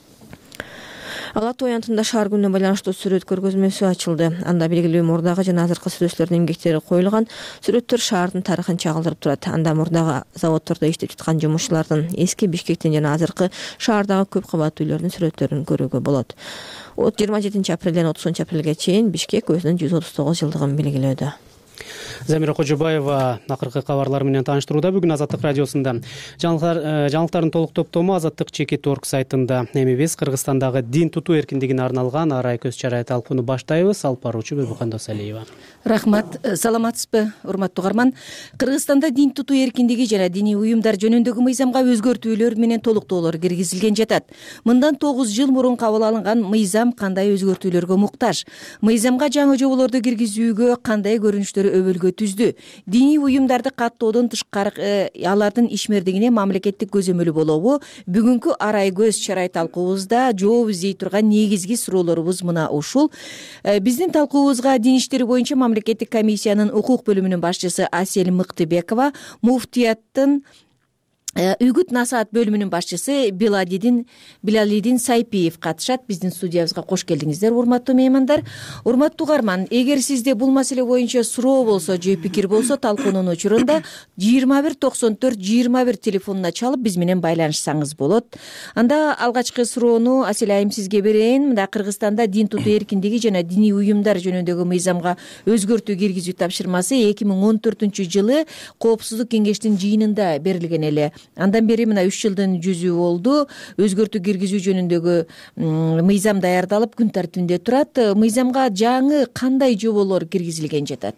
Ала Тоо аянтында шаар күнүнө байланыштуу сүрөт көргөзмөсү ачылды. Анда белгилүү мурдагы жана азыркы сүрөтчүлөрдүн эмгектери коюлган. Сүрөттөр шаардын тарыхын чагылдырып турат. Анда мурдагы заводдордо иштеп жаткан жумушчулардын, эски Бишкектин жана азыркы шаардагы көп кабаттуу үйлөрдүн сүрөттөрүн көрүүгө болот. жыйырма жетинчи апрелден отузунчу апрелге чейин Бишкек өзүнүн жүз отуз тогуз жылдыгын белгилөөдө. Замира Кожобаева акыркы кабарлар менен тааныштырууда бүгүн Азаттык радиосунда. Жаңылыктардын толук топтому Азаттык чекит точка орг сайтында. Эми биз Кыргызстандагы дин тутуу эркиндигине арналган арай көз чарай талкууну баштайбыз. Алып баруучу Бөбүкан Досалиева. Рахмат, саламатсызбы, урматтуу угарман. Кыргызстанда дин тутуу эркиндиги жана диний уюмдар жөнүндөгү мыйзамга өзгөртүүлөр менен толуктоолор киргизилген жатат. Мындан тогуз жыл мурун кабыл алынган мыйзам кандай өзгөртүүлөргө муктаж? Мыйзамга жаңы жоболорду киргизүүгө кандай көрүнүштөр өбөлгө түздү? Диний уюмдарды каттоодон тышкары алардын ишмердигине мамлекеттик көзөмөлү болобу? Бүгүнкү арай көз чарай талкуубузда жооп издей турган негизги суроолорубуз мына ушул. Биздин талкуубузга дин иштери боюнча мамлекеттик комиссиянын укук бөлүмүнүн башчысы Асель Мыктыбекова, муфтияттын үгүт насаат бөлүмүнүн башчысы Белалидин Белалидин Сайпиев катышат. Биздин студиябызга кош келдиңиздер, урматтуу меймандар. Урматтуу угарман, эгер сизде бул маселе боюнча суроо болсо же пикир болсо, талкуунун учурунда жыйырма бир токсон төрт жыйырма бир телефонуна чалып биз менен байланышсаңыз болот. Анда алгачкы суроону Асель айым сизге берейин. Мында Кыргызстанда дин тутуу эркиндиги жана диний уюмдар жөнүндөгү мыйзамга өзгөртүү киргизүү тапшырмасы эки миң он төртүнчү жылы Коопсуздук кеңештин жыйынында берилген эле. Андан бери мына үч жылдын жүзү болду. Өзгөртүү киргизүү жөнүндөгү мыйзам даярдалып күн тартибинде турат. Мыйзамга жаңы кандай жоболор киргизилген жатат?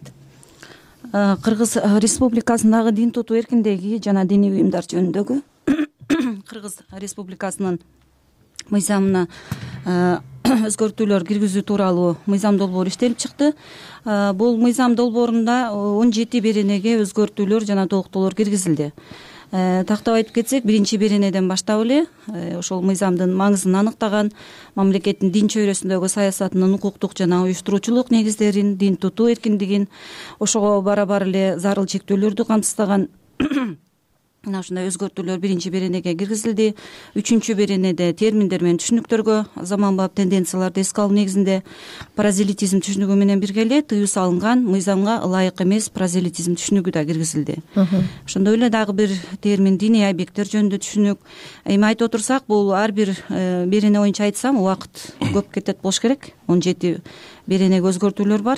Кыргыз Республикасындагы дин тутуу эркиндиги жана диний уюмдар жөнүндөгү Кыргыз Республикасынын мыйзамына өзгөртүүлөр киргизүү тууралуу мыйзам долбоору иштелип чыкты. Бул мыйзам долбоорунда он жети беренеге өзгөртүүлөр жана толуктоолор киргизилди. Тактап айтып кетсек, биринчи беренеден баштап эле ошол мыйзамдын маңызын аныктаган, мамлекеттин дин чөйрөсүндөгү саясатынын укуктук жана уюштуруучулук негиздерин, дин тутуу эркиндигин, ошого бара-бар эле зарыл чектөөлөрдү камсыздаган мына ушундай өзгөртүүлөр биринчи беренеге киргизилди. Үчүнчү беренеде терминдер менен түшүнүктөргө заманбап тенденцияларды эске алуу негизинде прозелитизм түшүнүгү менен бирге эле тыюу салынган мыйзамга ылайык эмес прозелитизм түшүнүгү да киргизилди. Ошондой эле дагы бир термин диний объекттер жөнүндө түшүнүк. Эми айтып отурсак, бул ар бир берене боюнча айтсам убакыт көп кетет болуш керек. он жети беренеге өзгөртүүлөр бар.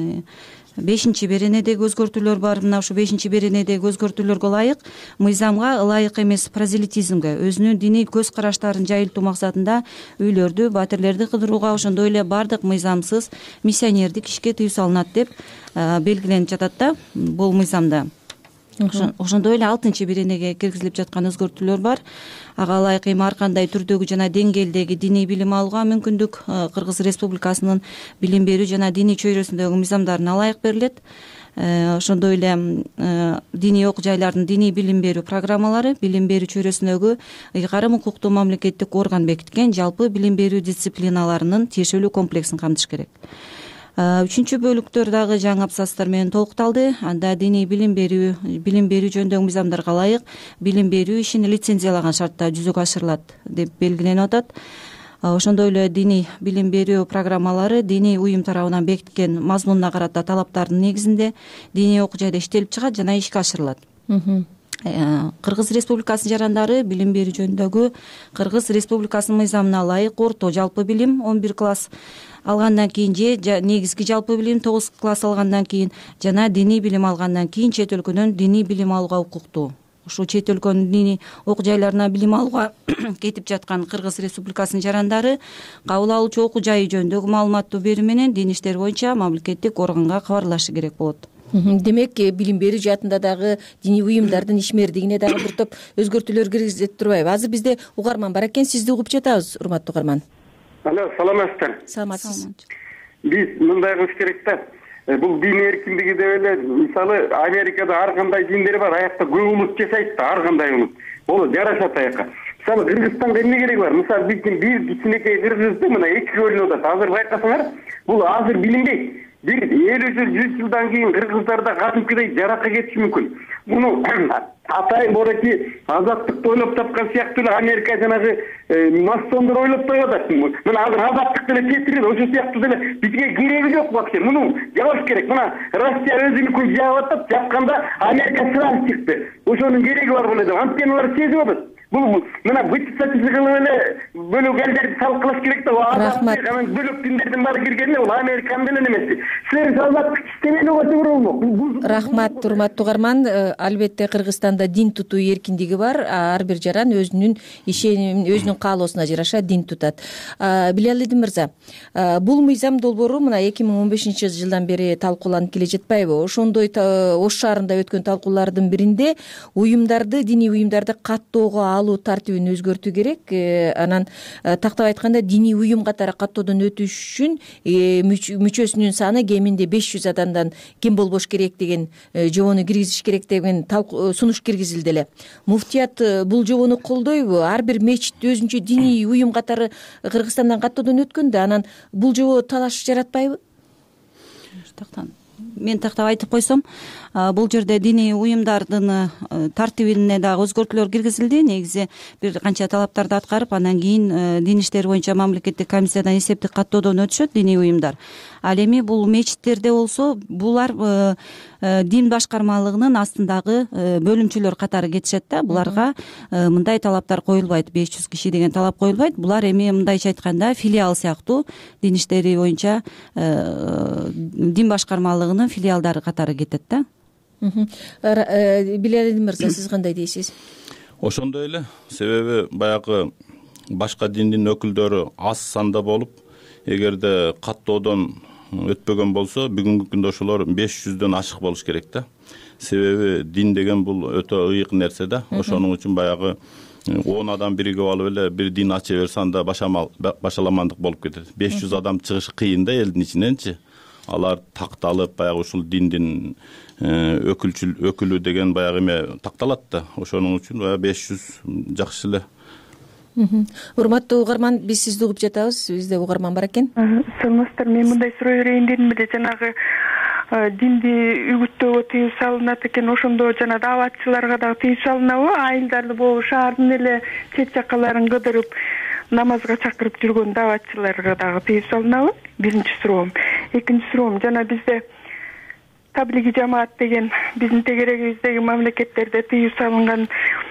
Бешинчи беренедеги өзгөртүүлөр бар. Мына ушу бешинчи беренедеги өзгөртүүлөргө ылайык мыйзамга ылайык эмес прозелитизмге, өзүнүн диний көз караштарын жайылтуу максатында үйлөрдү, батирлерди кыдырууга, ошондой эле бардык мыйзамсыз миссионердик ишке тыюу салынат деп белгиленип жатат да бул мыйзамда. Ошондой эле алтынчы беренеге киргизилип жаткан өзгөртүүлөр бар. Ага ылайык эми ар кандай түрдөгү жана деңгээлдеги диний билим алууга мүмкүндүк Кыргыз Республикасынын билим берүү жана диний чөйрөсүндөгү мыйзамдарына ылайык берилет. Ошондой эле диний окуу жайлардын диний билим берүү программалары билим берүү чөйрөсүндөгү ыйгарым укуктуу мамлекеттик орган бекиткен жалпы билим берүү дисциплиналарынын тиешелүү комплексин камтыш керек. Үчүнчү бөлүктөр дагы жаңы абзацтар менен толукталды. Анда диний билим берүү билим берүү жөнүндөгү мыйзамдарга ылайык билим берүү ишин лицензиялаган шартта жүзөгө ашырылат деп белгиленип атат. Ошондой эле диний билим берүү программалары диний уюм тарабынан бекиткен мазмунуна карата талаптардын негизинде диний окуу жайда иштелип чыгат жана ишке ашырылат. Кыргыз Республикасынын жарандары билим берүү жөнүндөгү Кыргыз Республикасынын мыйзамына ылайык орто жалпы билим он бир класс алгандан кийин же негизги жалпы билим тогуз класс алгандан кийин жана диний билим алгандан кийин чет өлкөдөн диний билим алууга укуктуу. Ушул чет өлкөнүн диний окуу жайларына билим алууга кетип жаткан Кыргыз Республикасынын жарандары кабыл алуучу окуу жайы жөнүндөгү маалыматтуу берүү менен дин иштери боюнча мамлекеттик органга кабарлашы керек болот. Демек, билим берүү жаатында дагы диний уюмдардын ишмердигине дагы бир топ өзгөртүүлөр киргизилет турбайбы? Азыр бизде угарман бар экен, сизди угуп жатабыз, урматтуу угарман. Алло, саламатсыздар. Саламатсыз. Биз мындай кылыш керек да. Бул дин эркиндиги деп эле, мисалы, Америкада ар кандай диндер бар, аякта көп улут жашайт да, ар кандай улут. Болот, жарашат аякка. Мисалы, Кыргызстанга эмне керек бар? Мисалы, биздин бир кичинекей кыргызды мына экиге бөлүнүп атат. Азыр байкасаңар, бул азыр билинбейт. Бир элүү жыл, жүз жылдан кийин кыргыздарда кадимкидей жаракка кетиши мүмкүн. Муну атайын бореки азаттыкты ойлоп тапкан сыяктуу эле Америка жанагы масондор ойлоп коюп атат. Мына азыр азаттыкты эле кетирет, ошол сыяктуу деле бизге кереги жок вообще. Муну жабыш керек. Мына Россия өзүнүкүн жаап атат, жапканда Америка сразу чыкты. Ошонун кереги бар болот деп. Анткени алар сезип атат. Бул мына вычислитель кылып эле бөлөк элдерди салкылаш керек да. Рахмат. Анан бөлөк диндердин баары киргенде бул Американын деле эмеси. Силер азаттык иштемени болсо болмок. Рахмат, урматтуу угарман. Албетте Кыргызстанда дин тутуу эркиндиги бар. Ар бир жаран өзүнүн ишеним, өзүнүн каалоосуна жараша дин тутат. Белалидин мырза, бул мыйзам долбоору мына эки миң он бешинчи жылдан бери талкууланып келе жатпайбы? Ошондой Ош шаарында өткөн талкуулардын биринде уюмдарды, диний уюмдарды каттоого алуу тартибин өзгөртүү керек. Анан тактап айтканда диний уюм катары каттоодон өтүш үчүн мүчөсүнүн саны кеминде беш жүз адамдан кем болбош керек деген жобону киргизиш керек деген сунуш киргизилди эле. Муфтият бул жобону колдойбу? Ар бир мечит өзүнчө диний уюм катары Кыргызстандан каттоодон өткөндө анан бул жобо талаш жаратпайбы? Мен тактап айтып койсом, бул жерде диний уюмдардын тартибине дагы өзгөртүүлөр киргизилди. Негизи бир канча талаптарды аткарып, анан кийин дин иштери боюнча мамлекеттик комиссиядан эсептик каттоодон өтүшөт диний уюмдар. Ал эми бул мечиттерде болсо, булар дин башкармалыгынын астындагы бөлүмчөлөр катары кетишет да. Буларга мындай талаптар коюлбайт, беш жүз киши деген талап коюлбайт. Булар эми мындайча айтканда филиал сыяктуу дин иштери боюнча дин башкармалыгынын филиалдары катары кетет да. Билали мырза, сиз кандай дейсиз? Ошондой эле, себеби баягы башка диндин өкүлдөрү аз санда болуп, эгерде каттоодон өтпөгөн болсо, бүгүнкү күндө ошолор беш жүздөн ашык болуш керек да. Себеби дин деген бул өтө ыйык нерсе да. Ошонун үчүн баягы он адам биригип алып эле бир дин ача берсе, анда башаламандык болуп кетет. беш жүз адам чыгыш кыйын да элдин ичиненчи. Алар такталып, баягы ушул диндин өкүлчүл өкүлү деген баягы эме такталат да. Ошонун үчүн баягы беш жүз жакшы эле. Урматтуу угарман, биз сизди угуп жатабыз. Бизде угарман бар экен. Саламатсыздар, мен мындай суроо берейин дедим эле. Жанагы динди үгүттөөгө тыюу салынат экен, ошондо жана дааватчыларга дагы тыюу салынабы? Айылдарды болуп, шаардын эле чет жакаларын кыдырып, намазга чакырып жүргөн дааватчыларга дагы тыюу салынабы? Биринчи суроом. Экинчи суроом, жана бизде таблиги жамаат деген биздин тегерегибиздеги мамлекеттерде тыюу салынган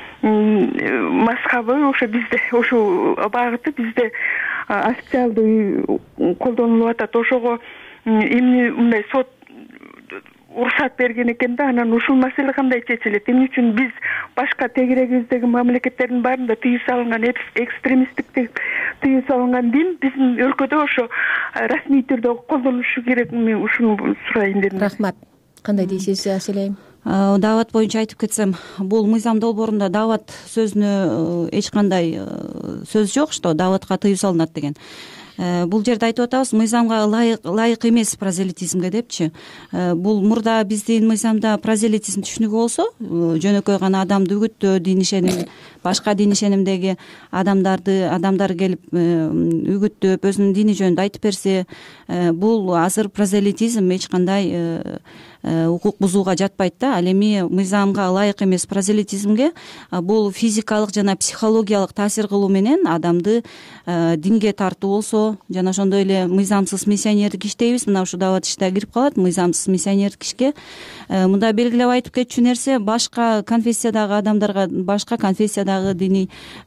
мазхабы, ошо бизде ошол багыты бизде официалдуу колдонулуп атат. Ошого эмне мындай сот уруксат берген экен да, анан ушул маселе кандай чечилет? Эмне үчүн биз башка тегерегибиздеги мамлекеттердин баарында тыюу салынган экстремисттик тыюу салынган дин биздин өлкөдө ошо расмий түрдө колдонулушу керек? Мен ушуну сурайын дедим. Рахмат. Кандай дейсиз, Аселейм? Даават боюнча айтып кетсем, бул мыйзам долбоорунда даават сөзүнө эч кандай сөз жок, что дааватка тыюу салынат деген. Бул жерде айтып атабыз, мыйзамга ылайык эмес прозелитизмге депчи. Бул мурда биздин мыйзамда прозелитизм түшүнүгү болсо, жөнөкөй гана адамды үгүттөө, дин ишеним, башка дин ишенимдеги адамдарды адамдар келип үгүттөп, өзүнүн дини жөнүндө айтып берсе, бул азыр прозелитизм эч кандай укук бузууга жатпайт да. Ал эми мыйзамга ылайык эмес прозелитизмге бул физикалык жана психологиялык таасир кылуу менен адамды динге тартуу болсо, жана ошондой эле мыйзамсыз миссионердик иш дейбиз, мына ушул даават иште кирип калат. Мыйзамсыз миссионердик ишке мында белгилеп айтып кетчү нерсе, башка конфессиядагы адамдарга, башка конфессиядагы диний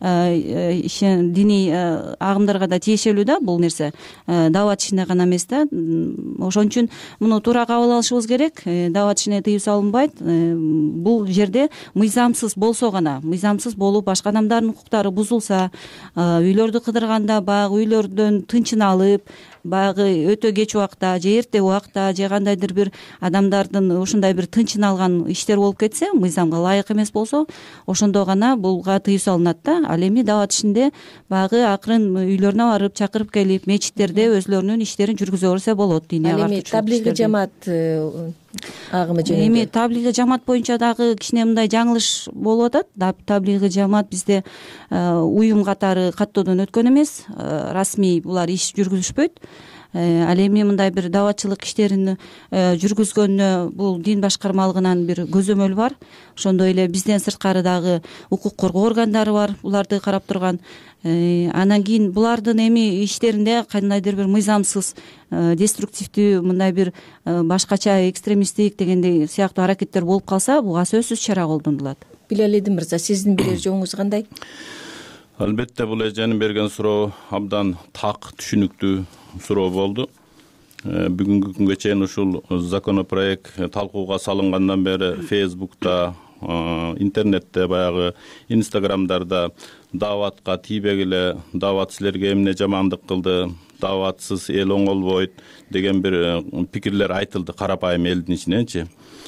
диний агымдарга да тиешелүү да бул нерсе. Даават ишине гана эмес да. Ошон үчүн муну туура кабыл алышыбыз керек. Даават ишине тыюу салынбайт. Бул жерде мыйзамсыз болсо гана, мыйзамсыз болуп башка адамдардын укуктары бузулса, үйлөрдү кыдырганда баягы үйлөрдөн тынчын алып, баягы өтө кеч убакта же эрте убакта же кандайдыр бир адамдардын ушундай бир тынчын алган иштер болуп кетсе, мыйзамга ылайык эмес болсо, ошондо гана булга тыюу салынат да. Ал эми даават ишинде баягы акырын үйлөрүнө барып чакырып келип, мечиттерде өзлөрүнүн иштерин жүргүзө берсе болот. Диний агартуучу. Ал эми таблиги жамаат агымы жөнүндө. Эми таблиги жамаат боюнча дагы кичине мындай жаңылыш болуп атат. Таблиги жамаат бизде уюм катары каттоодон өткөн эмес, расмий булар иш жүргүзүшпөйт. Ал эми мындай бир дааватчылык иштерин жүргүзгөнүнө бул дин башкармалыгынан бир көзөмөл бар. Ошондой эле бизден сырткары дагы укук коргоо органдары бар, буларды карап турган. Анан кийин булардын эми иштеринде кандайдыр бир мыйзамсыз, деструктивдүү, мындай бир башкача экстремисттик дегендей сыяктуу аракеттер болуп калса, буга сөзсүз чара колдонулат. Билали мырза, сиздин билер жолуңуз кандай? Албетте, бул эженин берген суроо абдан так, түшүнүктүү суроо болду. Бүгүнкү күнгө чейин ушул законопроект талкууга салынгандан бери Facebook'та, интернетте, баягы Instagram'дарда дааватка тийбегиле, даават силерге эмне жамандык кылды, дааватсыз эл оңолбойт деген бир пикирлер айтылды карапайым элдин ичиненчи.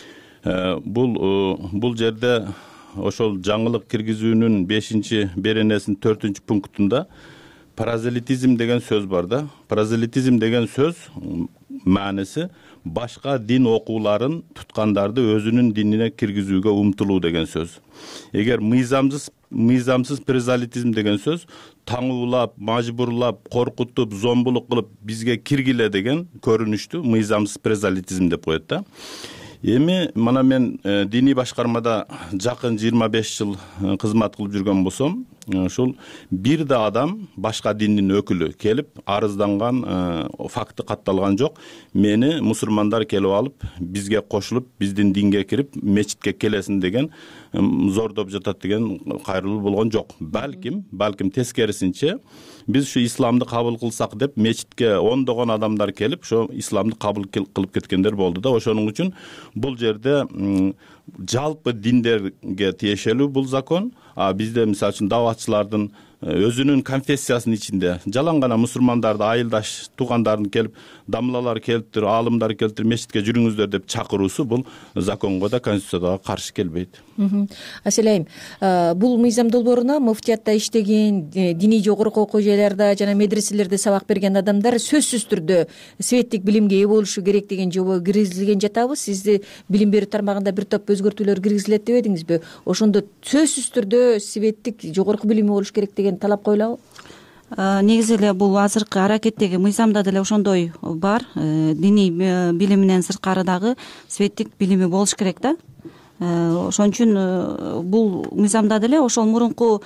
Бул бул жерде ошол жаңылык киргизүүнүн бешинчи беренесинин төртүнчү пунктунда паразелитизм деген сөз бар да. Паразелитизм деген сөз мааниси башка дин окууларын туткандарды өзүнүн динине киргизүүгө умтулуу деген сөз. Эгер мыйзамсыз мыйзамсыз паразелитизм деген сөз таңуулап, мажбурлап, коркутуп, зомбулук кылып бизге киргиле деген көрүнүштү мыйзамсыз паразелитизм деп коет да. эми мына мен диний башкармада жакын жыйырма беш жыл кызмат кылып жүргөн болсом, ушул бир да адам башка диндин өкүлү келип арызданган факты катталган жок. Мени мусулмандар келип алып, бизге кошулуп, биздин динге кирип, мечитке келесиң деген зордоп жатат деген кайрылуу болгон жок. Балким, балким тескерисинче, биз ушу исламды кабыл кылсак деп мечитке ондогон адамдар келип, ошо исламды кабыл кылып кеткендер болду да. Ошонун үчүн бул жерде жалпы диндерге тиешелүү бул закон. А бизде мисалы үчүн даватчылардын өзүнүн конфессиясынын ичинде жалаң гана мусулмандарды, айылдаш туугандарын келип, дамлалар келиптир, аалымдар келиптир, мечитке жүрүңүздөр деп чакыруусу бул законго да, конституцияга каршы келбейт. Аселайым, бул мыйзам долбооруна муфтиятта иштеген, диний жогорку окуу жайларда жана медреселерде сабак берген адамдар сөзсүз түрдө светтик билимге ээ болушу керек деген жобо киргизилген жатабы? Сизди билим берүү тармагында бир топ өзгөртүүлөр киргизилет дебедиңизби? Ошондо сөзсүз түрдө светтик жогорку билими болуш керек деген талап коюлабы? Негизи эле бул азыркы аракеттеги мыйзамда деле ошондой бар. Диний билиминен сырткары дагы светтик билими болуш керек да. Ошон үчүн бул мыйзамда деле ошол мурунку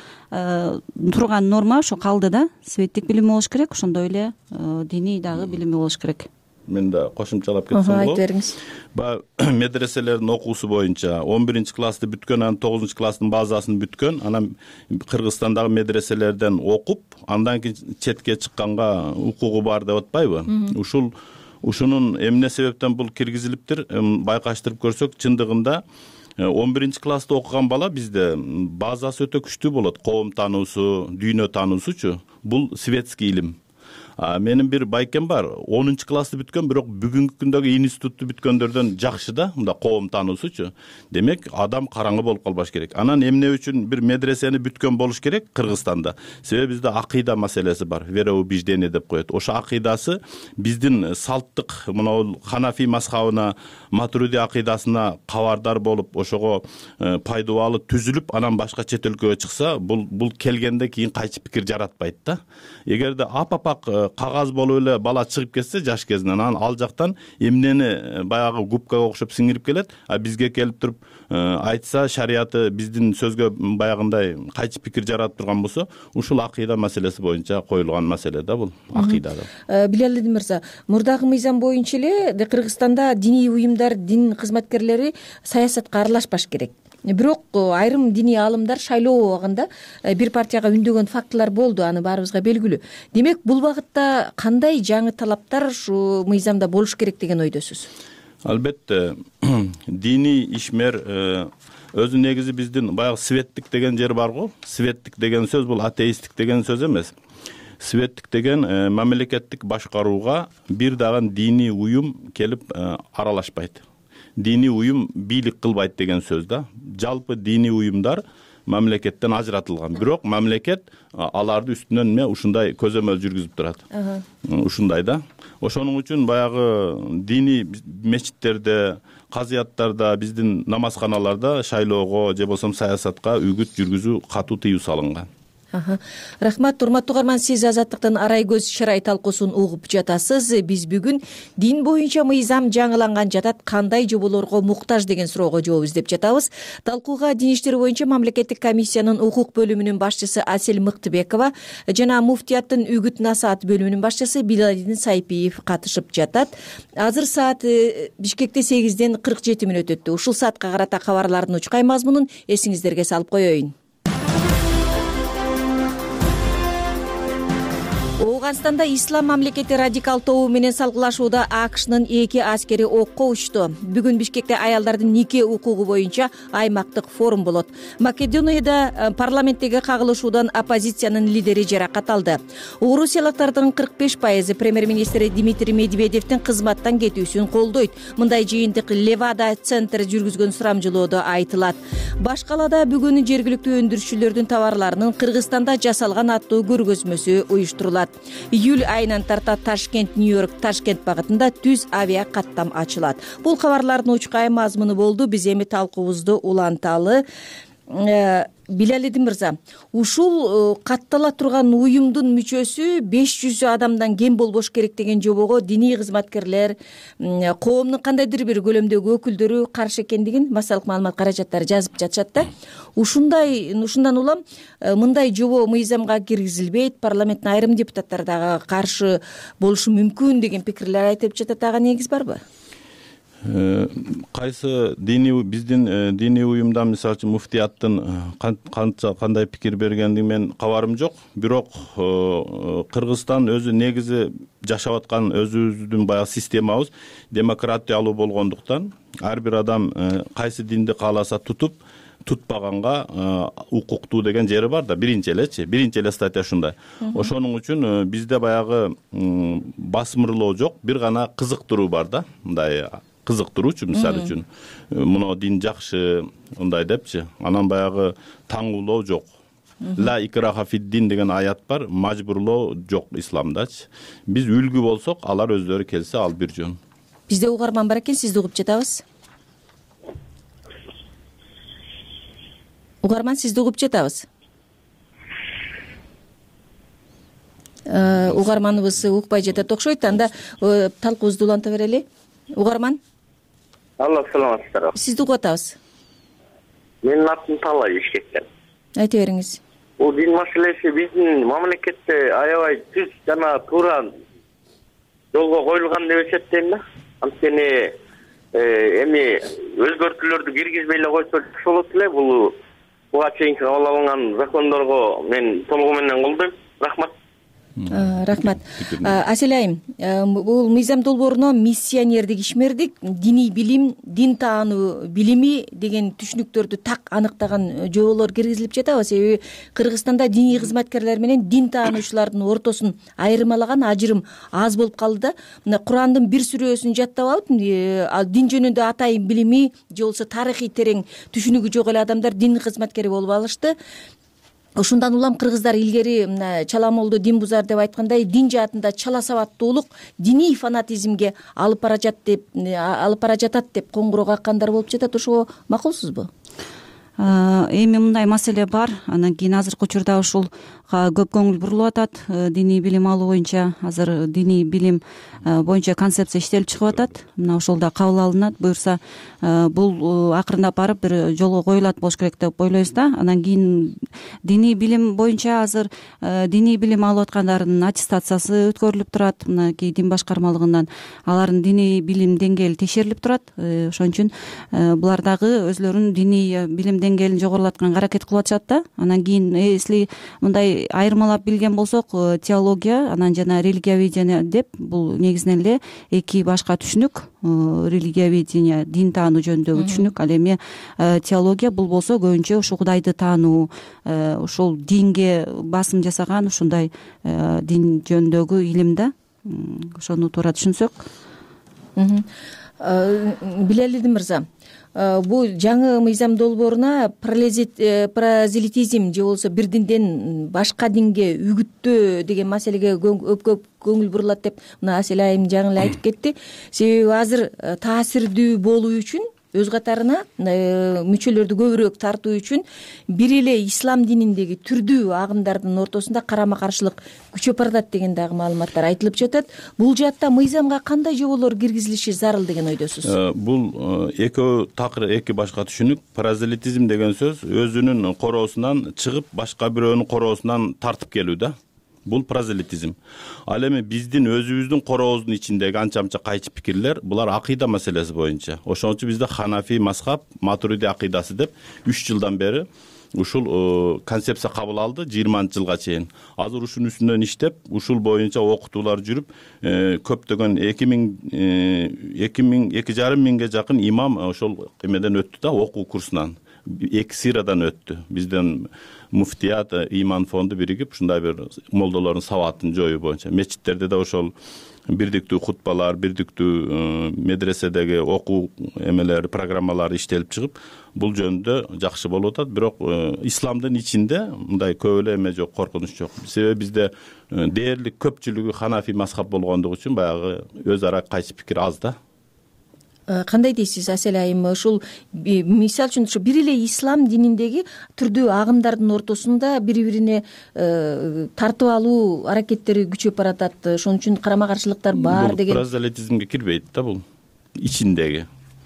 турган норма ошо калды да. Светтик билими болуш керек, ошондой эле диний дагы билими болуш керек. Мен да кошумчалап кетсем болот. Айтып бериңиз. Баягы медреселердин окуусу боюнча он биринчи классты бүткөн, анан тогузунчу класстын базасын бүткөн, анан Кыргызстандагы медреселерден окуп, андан кийин четке чыкканга укугу бар деп атпайбы? Ушул ушунун эмне себептен бул киргизилиптир? Байкаштырып көрсөк, чындыгында он биринчи класста окуган бала бизде базасы өтө күчтүү болот. Коом таануусу, дүйнө таануусучу. Бул светский илим. Менин бир байкем бар, онунчу классты бүткөн, бирок бүгүнкү күндөгү институтту бүткөндөрдөн жакшы да, мында коом таануусучу. Демек, адам караңгы болуп калбаш керек. Анан эмне үчүн бир медресени бүткөн болуш керек Кыргызстанда? Себеби бизде акыйда маселеси бар, вероубеждение деп коет. Ошо акыйдасы биздин салттык, мына Ханафи мазхабына, Матуриди акыйдасына кабардар болуп, ошого пайдубалы түзүлүп, анан башка чет өлкөгө чыкса, бул бул келгенде кийин кайчы пикир жаратпайт да. Эгерде апапак кагаз болуп эле бала чыгып кетсе жаш кезинен, анан ал жактан эмнени баягы губкага окшоп сиңирип келет, а бизге келип туруп айтса, шарияты биздин сөзгө баягындай кайчы пикир жаратып турган болсо, ушул акыйда маселеси боюнча коюлган маселе да бул, акыйдада. Билали мырза, мурдагы мыйзам боюнча эле Кыргызстанда диний уюмдар, дин кызматкерлери саясатка аралашпаш керек. Бирок айрым диний аалымдар шайлоо убагында бир партияга үндөгөн фактылар болду, аны баарыбызга белгилүү. Демек, бул багытта кандай жаңы талаптар ушу мыйзамда болуш керек деген ойдосуз? Албетте, диний ишмер өзү негизи биздин баягы светтик деген жер бар го. Светтик деген сөз бул атеисттик деген сөз эмес. Светтик деген мамлекеттик башкарууга бир дагы диний уюм келип аралашпайт. Диний уюм бийлик кылбайт деген сөз да. Жалпы диний уюмдар мамлекеттен ажыратылган. Бирок мамлекет аларды үстүнөн эмне ушундай көзөмөл жүргүзүп турат. Ушундай да. Ошонун үчүн баягы диний мечиттерде, казыяттарда, биздин намазканаларда шайлоого же болбосо саясатка үгүт жүргүзүү катуу тыюу салынган. Рахмат, урматтуу угарман, сиз Азаттыктын арай көз шырай талкуусун угуп жатасыз. Биз бүгүн дин боюнча мыйзам жаңыланган жатат, кандай жоболорго муктаж деген суроого жооп издеп жатабыз. Талкууга дин иштери боюнча мамлекеттик комиссиянын укук бөлүмүнүн башчысы Асел Мыктыбекова жана муфтияттын үгүт насаат бөлүмүнүн башчысы Биладин Сайпиев катышып жатат. Азыр саат Бишкекте сегизден кырк жети мүнөт өттү. Ушул саатка карата кабарлардын учкай мазмунун эсиңиздерге салып коеюн. Ооганстанда ислам мамлекети радикал тобу менен салгылашууда АКШнын эки аскери окко учту. Бүгүн Бишкекте аялдардын нике укугу боюнча аймактык форум болот. Македонияда парламенттеги кагылышуудан оппозициянын лидери жаракат алды. Орусиялыктардын кырк беш пайызы премьер-министри Дмитрий Медведевдин кызматтан кетүүсүн колдойт. Мындай жыйынтык Левада центр жүргүзгөн сурамжылоодо айтылат. Башкалада бүгүн жергиликтүү өндүрүшчүлөрдүн товарларынын Кыргызстанда жасалган аттуу көргөзмөсү уюштурулат. Июль айынан тарта Ташкент, Нью-Йорк, Ташкент багытында түз авиа каттам ачылат. Бул кабарлардын учкай мазмуну болду. Биз эми талкуубузду уланталы. Билалидин мырза, ушул каттала турган уюмдун мүчөсү беш жүз адамдан кем болбош керек деген жобого диний кызматкерлер, коомдун кандайдыр бир көлөмдөгү өкүлдөрү каршы экендигин массалык маалымат каражаттары жазып жатышат да. Ушундай ушундан улам мындай жобо мыйзамга киргизилбейт, парламенттин айрым депутаттары дагы каршы болушу мүмкүн деген пикирлер айтып жатат. Ага негиз барбы? Кайсы диний биздин диний уюмдан мисалы үчүн муфтияттын канча кандай пикир бергендиги мен кабарым жок. Бирок Кыргызстан өзү негизи жашап аткан өзүбүздүн баягы системабыз демократиялуу болгондуктан ар бир адам кайсы динди кааласа тутуп тутпаганга укуктуу деген жери бар да. Биринчи элечи, биринчи эле статья ушундай. Ошонун үчүн бизде баягы басмырлоо жок, бир гана кызыктыруу бар да. Мындай кызыктыруучу мисалы үчүн мына дин жакшы мындай депчи, анан баягы таңуулоо жок. Ла икраха фид-дин деген аят бар, мажбурлоо жок исламдачы. Биз үлгү болсок, алар өздөрү келсе ал бир жөн. Бизде угарман бар экен, сизди угуп жатабыз. Угарман, сизди угуп жатабыз. Угарманыбыз укпай жатат окшойт. Анда талкуубузду уланта берели. Угарман. Алло, саламатсыздарбы? Сизди угуп атабыз. Менин атым Талай Бишкектен. Айта бериңиз. Бул дин маселеси биздин мамлекетте аябай түз жана туура жолго коюлган деп эсептейм да. Анткени эми өзгөртүүлөрдү киргизбей эле койсо жакшы болот эле. Бул буга чейинки кабыл алынган закондорго мен толугу менен колдойм. Рахмат. Рахмат. Асель айым, бул мыйзам долбооруна миссионердик, ишмердик, диний билим, дин таануу билими деген түшүнүктөрдү так аныктаган жоболор киргизилип жатабы? Себеби Кыргызстанда диний кызматкерлер менен дин таануучулардын ортосун айырмалаган ажырым аз болуп калды да. Мына Курандын бир сүрөсүн жаттап алып, дин жөнүндө атайын билими же болбосо тарыхый терең түшүнүгү жок эле адамдар дин кызматкери болуп алышты. Ошундан улам кыргыздар илгери чала молду дин бузар деп айткандай, дин жаатында чала сабаттуулук диний фанатизмге алып бара жатат деп алып бара жатат деп коңгуроо каккандар болуп жатат. Ошого макулсузбу? Эми мындай маселе бар. Анан кийин азыркы учурда ушул көп көңүл бурулуп атат. Диний билим алуу боюнча азыр диний билим боюнча концепция иштелип чыгып атат. Мына ошол да кабыл алынат. Буюрса бул акырындап барып бир жолго коюлат болуш керек деп ойлойбуз да. Анан кийин диний билим боюнча азыр диний билим алып аткандардын аттестациясы өткөрүлүп турат. Мынакей дин башкармалыгынан алардын диний билим деңгээли текшерилип турат. Ошон үчүн булар дагы өзлөрүнүн диний билим деңгээлин жогорулатканга аракет кылып атышат да. Анан кийин если мындай айырмалап билген болсок, теология анан жана религиоведение деп бул негизинен эле эки башка түшүнүк. Религиоведение дин таануу жөнүндөгү түшүнүк, ал эми теология бул болсо көбүнчө ушу Кудайды таануу, ушул динге басым жасаган ушундай дин жөнүндөгү илим да. Ошону туура түшүнсөк. Билалидин мырза, бул жаңы мыйзам долбооруна прозелитизм же болбосо бир динден башка динге үгүттөө деген маселеге көп көңүл бурулат деп мына Асель айым жаңы эле айтып кетти. Себеби азыр таасирдүү болуу үчүн өз катарына мүчөлөрдү көбүрөөк тартуу үчүн бир эле ислам дининдеги түрдүү агымдардын ортосунда карама каршылык күчөп баратат деген дагы маалыматтар айтылып жатат. Бул жаатта мыйзамга кандай жоболор киргизилиши зарыл деген ойдосуз? Бул экөө такыр эки башка түшүнүк. Паразелитизм деген сөз өзүнүн короосунан чыгып башка бирөөнүн короосунан тартып келүү да. Бул паразелитизм. Ал эми биздин өзүбүздүн корообуздун ичиндеги анча-мынча кайчы пикирлер, булар акыйда маселеси боюнча. Ошон үчүн бизде Ханафи мазхаб, Матуриди акыйдасы деп үч жылдан бери ушул концепция кабыл алды, жыйырманчы жылга чейин. Азыр ушунун үстүнөн иштеп, ушул боюнча окутуулар жүрүп, көптөгөн эки миң эки миң эки жарым миңге жакын имам ошол эмеден өттү да, окуу курсунан. Эки сыйрадан өттү. Бизден муфтият, иман фонду биригип ушундай бир молдолордун сабатын жоюу боюнча. Мечиттерде да ошол бирдиктүү хутбалар, бирдиктүү медреседеги окуу эмелер, программалар иштелип чыгып, бул жөнүндө жакшы болуп атат. Бирок исламдын ичинде мындай көп эле эме жок, коркунуч жок. Себеби бизде дээрлик көпчүлүгү Ханафи мазхаб болгондугу үчүн баягы өз ара кайчы пикир аз да. кандай дейсиз Асель айым? Ушул мисалы үчүн ушу бир эле ислам дининдеги түрдүү агымдардын ортосунда бири бирине тартып алуу аракеттери күчөп баратат, ошон үчүн карама каршылыктар бар деген. Бул прозелитизмге кирбейт да, бул ичиндеги.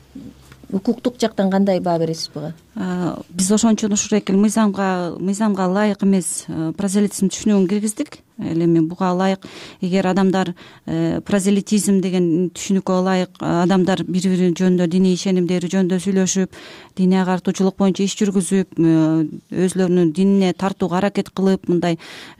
Укуктук жактан кандай баа бересиз буга? Биз ошон үчүн ушул эки мыйзамга мыйзамга ылайык эмес прозелитизм түшүнүгүн киргиздик. Эми буга ылайык, эгер адамдар прозелитизм деген түшүнүккө ылайык адамдар бири бири жөнүндө диний ишенимдери жөнүндө сүйлөшүп, диний агартуучулук боюнча иш жүргүзүп, өзлөрүнүн динине тартууга аракет кылып, мындай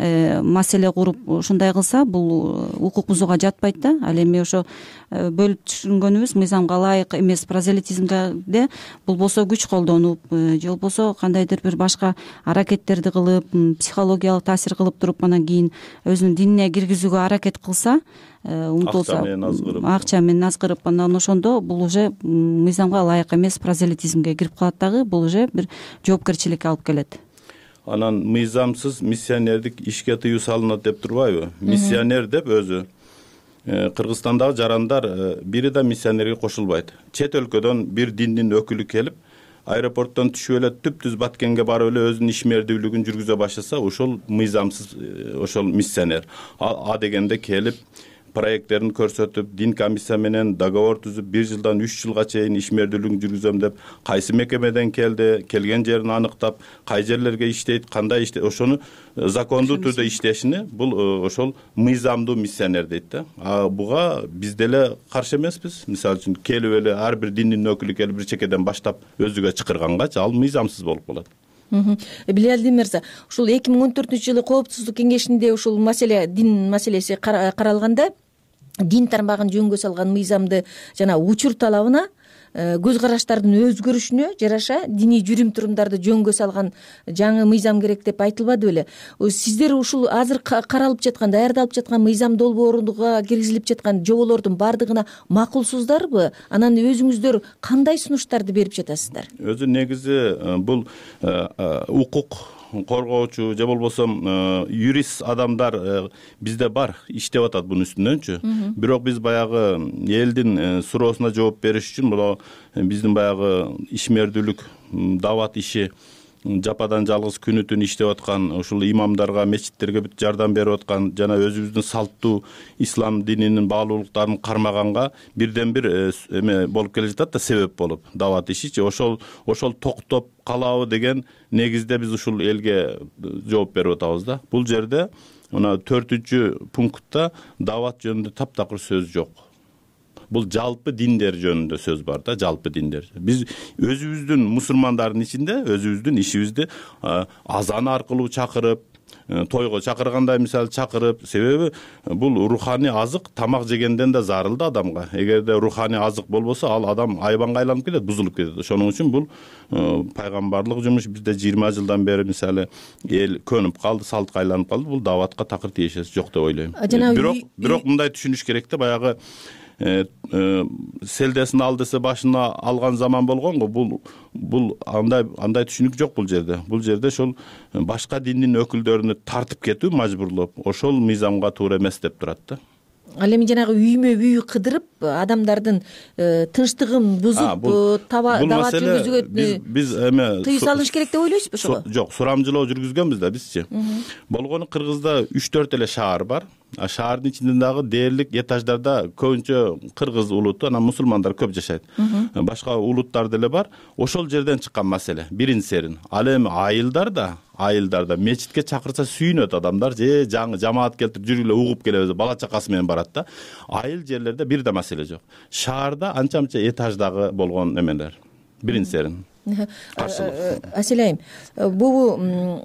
маселе куруп ушундай кылса, бул укук бузууга жатпайт да. Ал эми ошо бөлүп түшүнгөнүбүз мыйзамга ылайык эмес прозелитизмде бул болсо күч колдонуп же болбосо кандайдыр бир башка аракеттерди кылып, психологиялык таасир кылып туруп, анан кийин өзүнүн динине киргизүүгө аракет кылса, умтулса, акча менен азгырып, анан ошондо бул уже мыйзамга ылайык эмес прозелитизмге кирип калат дагы. Бул уже бир жоопкерчиликке алып келет. Анан мыйзамсыз миссионердик ишке тыюу салынат деп турбайбы? Миссионер деп өзү Кыргызстандагы жарандар бири да миссионерге кошулбайт. Чет өлкөдөн бир диндин өкүлү келип, аэропорттон түшүп эле түп-түз Баткенге барып эле өзүнүн ишмердүүлүгүн жүргүзө баштаса, ошол мыйзамсыз, ошол миссионер. А дегенде келип проекттерин көрсөтүп, дин комиссия менен договор түзүп, бир жылдан үч жылга чейин ишмердүүлүгүн жүргүзөм деп, кайсы мекемеден келди, келген жерин аныктап, кай жерлерге иштейт, кандай иштейт, ошону закондуу түрдө иштешини, бул ошол мыйзамдуу миссионер дейт да. А буга биз деле каршы эмеспиз. Мисалы үчүн келип эле ар бир диндин өкүлү келип бир чекеден баштап өзүгө чакыргангачы ал мыйзамсыз болуп калат. Билалди мырза, ушул эки миң он төртүнчү жылы Коопсуздук кеңешинде ушул маселе, дин маселеси каралганда, дин тармагын жөнгө салган мыйзамды жана учур талабына, көз караштардын өзгөрүшүнө жараша диний жүрүм турумдарды жөнгө салган жаңы мыйзам керек деп айтылбады беле? Сиздер ушул азыр каралып жаткан, даярдалып жаткан мыйзам долбооруга киргизилип жаткан жоболордун бардыгына макулсуздарбы? Анан өзүңүздөр кандай сунуштарды берип жатасыздар? Өзү негизи бул укук коргоочу же болбосо юрист адамдар бизде бар, иштеп атат бунун үстүнөнчү. Бирок биз баягы элдин суроосуна жооп бериш үчүн бул биздин баягы ишмердүүлүк, дават иши жападан жалгыз күнү түн иштеп аткан, ушул имамдарга, мечиттерге бүт жардам берип аткан, жана өзүбүздүн салттуу ислам дининин баалуулуктарын кармаганга бирден бир эме болуп келе жатат да, себеп болуп дават ишичи. Ошол ошол токтоп калабы деген негизде биз ушул элге жооп берип атабыз да. Бул жерде мына төртүнчү пунктта дават жөнүндө таптакыр сөз жок. Бул жалпы диндер жөнүндө сөз бар да, жалпы диндер. Биз өзүбүздүн мусулмандардын ичинде өзүбүздүн ишибизди азан аркылуу чакырып, тойго чакыргандай мисалы чакырып, себеби бул руханий азык тамак жегенден да зарыл да адамга. Эгерде руханий азык болбосо, ал адам айбанга айланып кетет, бузулуп кетет. Ошоның үчүн бул пайгамбарлык жумуш бизде жыйырма жылдан бери мисалы эл көнүп калды, салтка айланып калды. Бул даватка такыр тиешеси жок деп ойлойм. Бирок бирок мындай түшүнүш керек да, баягы селдесин ал десе башына алган заман болгон го. Бул бул андай андай түшүнүк жок бул жерде. Бул жерде ошол башка диндин өкүлдөрүнү тартып кетүү мажбурлоп, ошол мыйзамга туура эмес деп турат да. Ал эми жанагы үймө үйү кыдырып адамдардын тынчтыгын бузуп дават жүргүзүүгө биз эме тыюу салыш керек деп ойлойсузбу ошого? Жок, сурамжылоо жүргүзгөнбүз да бизчи. Болгону Кыргызда үч төрт эле шаар бар. А шаардын ичинде дагы дээрлик этаждарда көбүнчө кыргыз улуту, анан мусулмандар көп жашайт. Башка улуттар деле бар. Ошол жерден чыккан маселе. Биринчисерин. Ал эми айылдарда, айылдарда мечитке чакырса сүйүнөт адамдар, же жаңы жамаат келтирип жүргүлө угуп келебиз, бала чакасы менен барат да. Айыл жерлерде бир да маселе жок. Шаарда анча-мынча этаждагы болгон эмелер. Биринчисерин. Асель айым, бул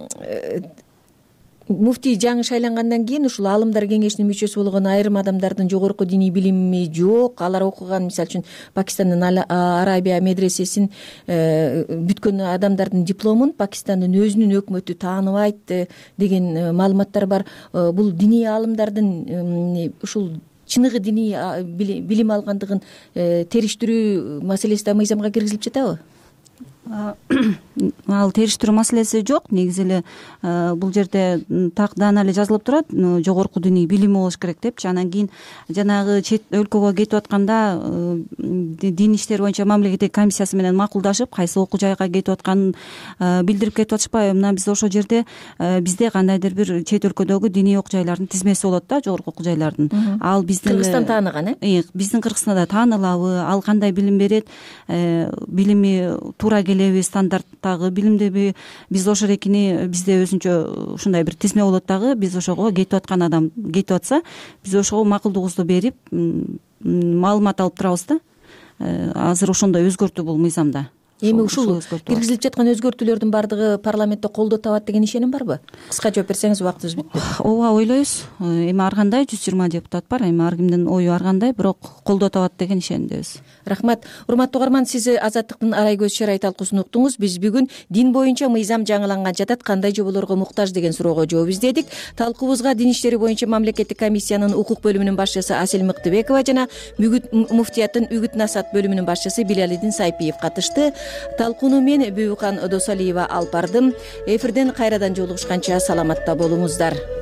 муфтий жаңы шайлангандан кийин ушул аалымдар кеңешинин мүчөсү болгон айрым адамдардын жогорку диний билими жок. Алар окуган, мисалы үчүн Пакистандын Арабия медресесин бүткөн адамдардын дипломун Пакистандын өзүнүн өкмөтү тааныбайт деген маалыматтар бар. Бул диний аалымдардын ушул чыныгы диний билим алгандыгын териштирүү маселеси да мыйзамга киргизилип жатабы? ал териштирүү маселеси жок. Негизи эле бул жерде так даана эле жазылып турат, жогорку диний билими болуш керек депчи. Анан кийин жанагы чет өлкөгө кетип атканда дин иштери боюнча мамлекеттик комиссиясы менен макулдашып, кайсы окуу жайга кетип атканын билдирип кетип атышпайбы? Мына биз ошол жерде бизде кандайдыр бир чет өлкөдөгү диний окуу жайлардын тизмеси болот да, жогорку окуу жайлардын. Ал биздин Кыргызстан тааныган, э? Биздин Кыргызстанда таанылабы? Ал кандай билим берет? Билими туура келеби? Стандарттагы билимдеби? Биз ошол экини бизде өзүнчө ушундай бир тизме болот дагы. Биз ошого кетип аткан адам кетип атса, биз ошого макулдугубузду берип маалымат алып турабыз да. Азыр ошондой өзгөртүү бул мыйзамда. Эми ушул киргизилип жаткан өзгөртүүлөрдүн баардыгы парламентте колдоо табат деген ишеним барбы? Кыска жооп берсеңиз, убактыбыз бүттү. Ооба, ойлойбуз. Эми ар кандай жүз жыйырма депутат бар. Эми ар кимдин ою ар кандай, бирок колдоо табат деген ишенимдебиз. Рахмат. Урматтуу угарман, сиз Азаттыктын Арай көз шарай талкуусун уктуңуз. Биз бүгүн дин боюнча мыйзам жаңыланган жатат, кандай жоболорго муктаж деген суроого жооп издедик. Талкуубузга дин иштери боюнча мамлекеттик комиссиянын укук бөлүмүнүн башчысы Асель Мыктыбекова жана муфтияттын үгүт насаат бөлүмүнүн башчысы Билалидин Сайпиев катышты. Талкууну мен Бүбүкан Досалиева алып бардым. Эфирден кайрадан жолугушканча саламатта болуңуздар.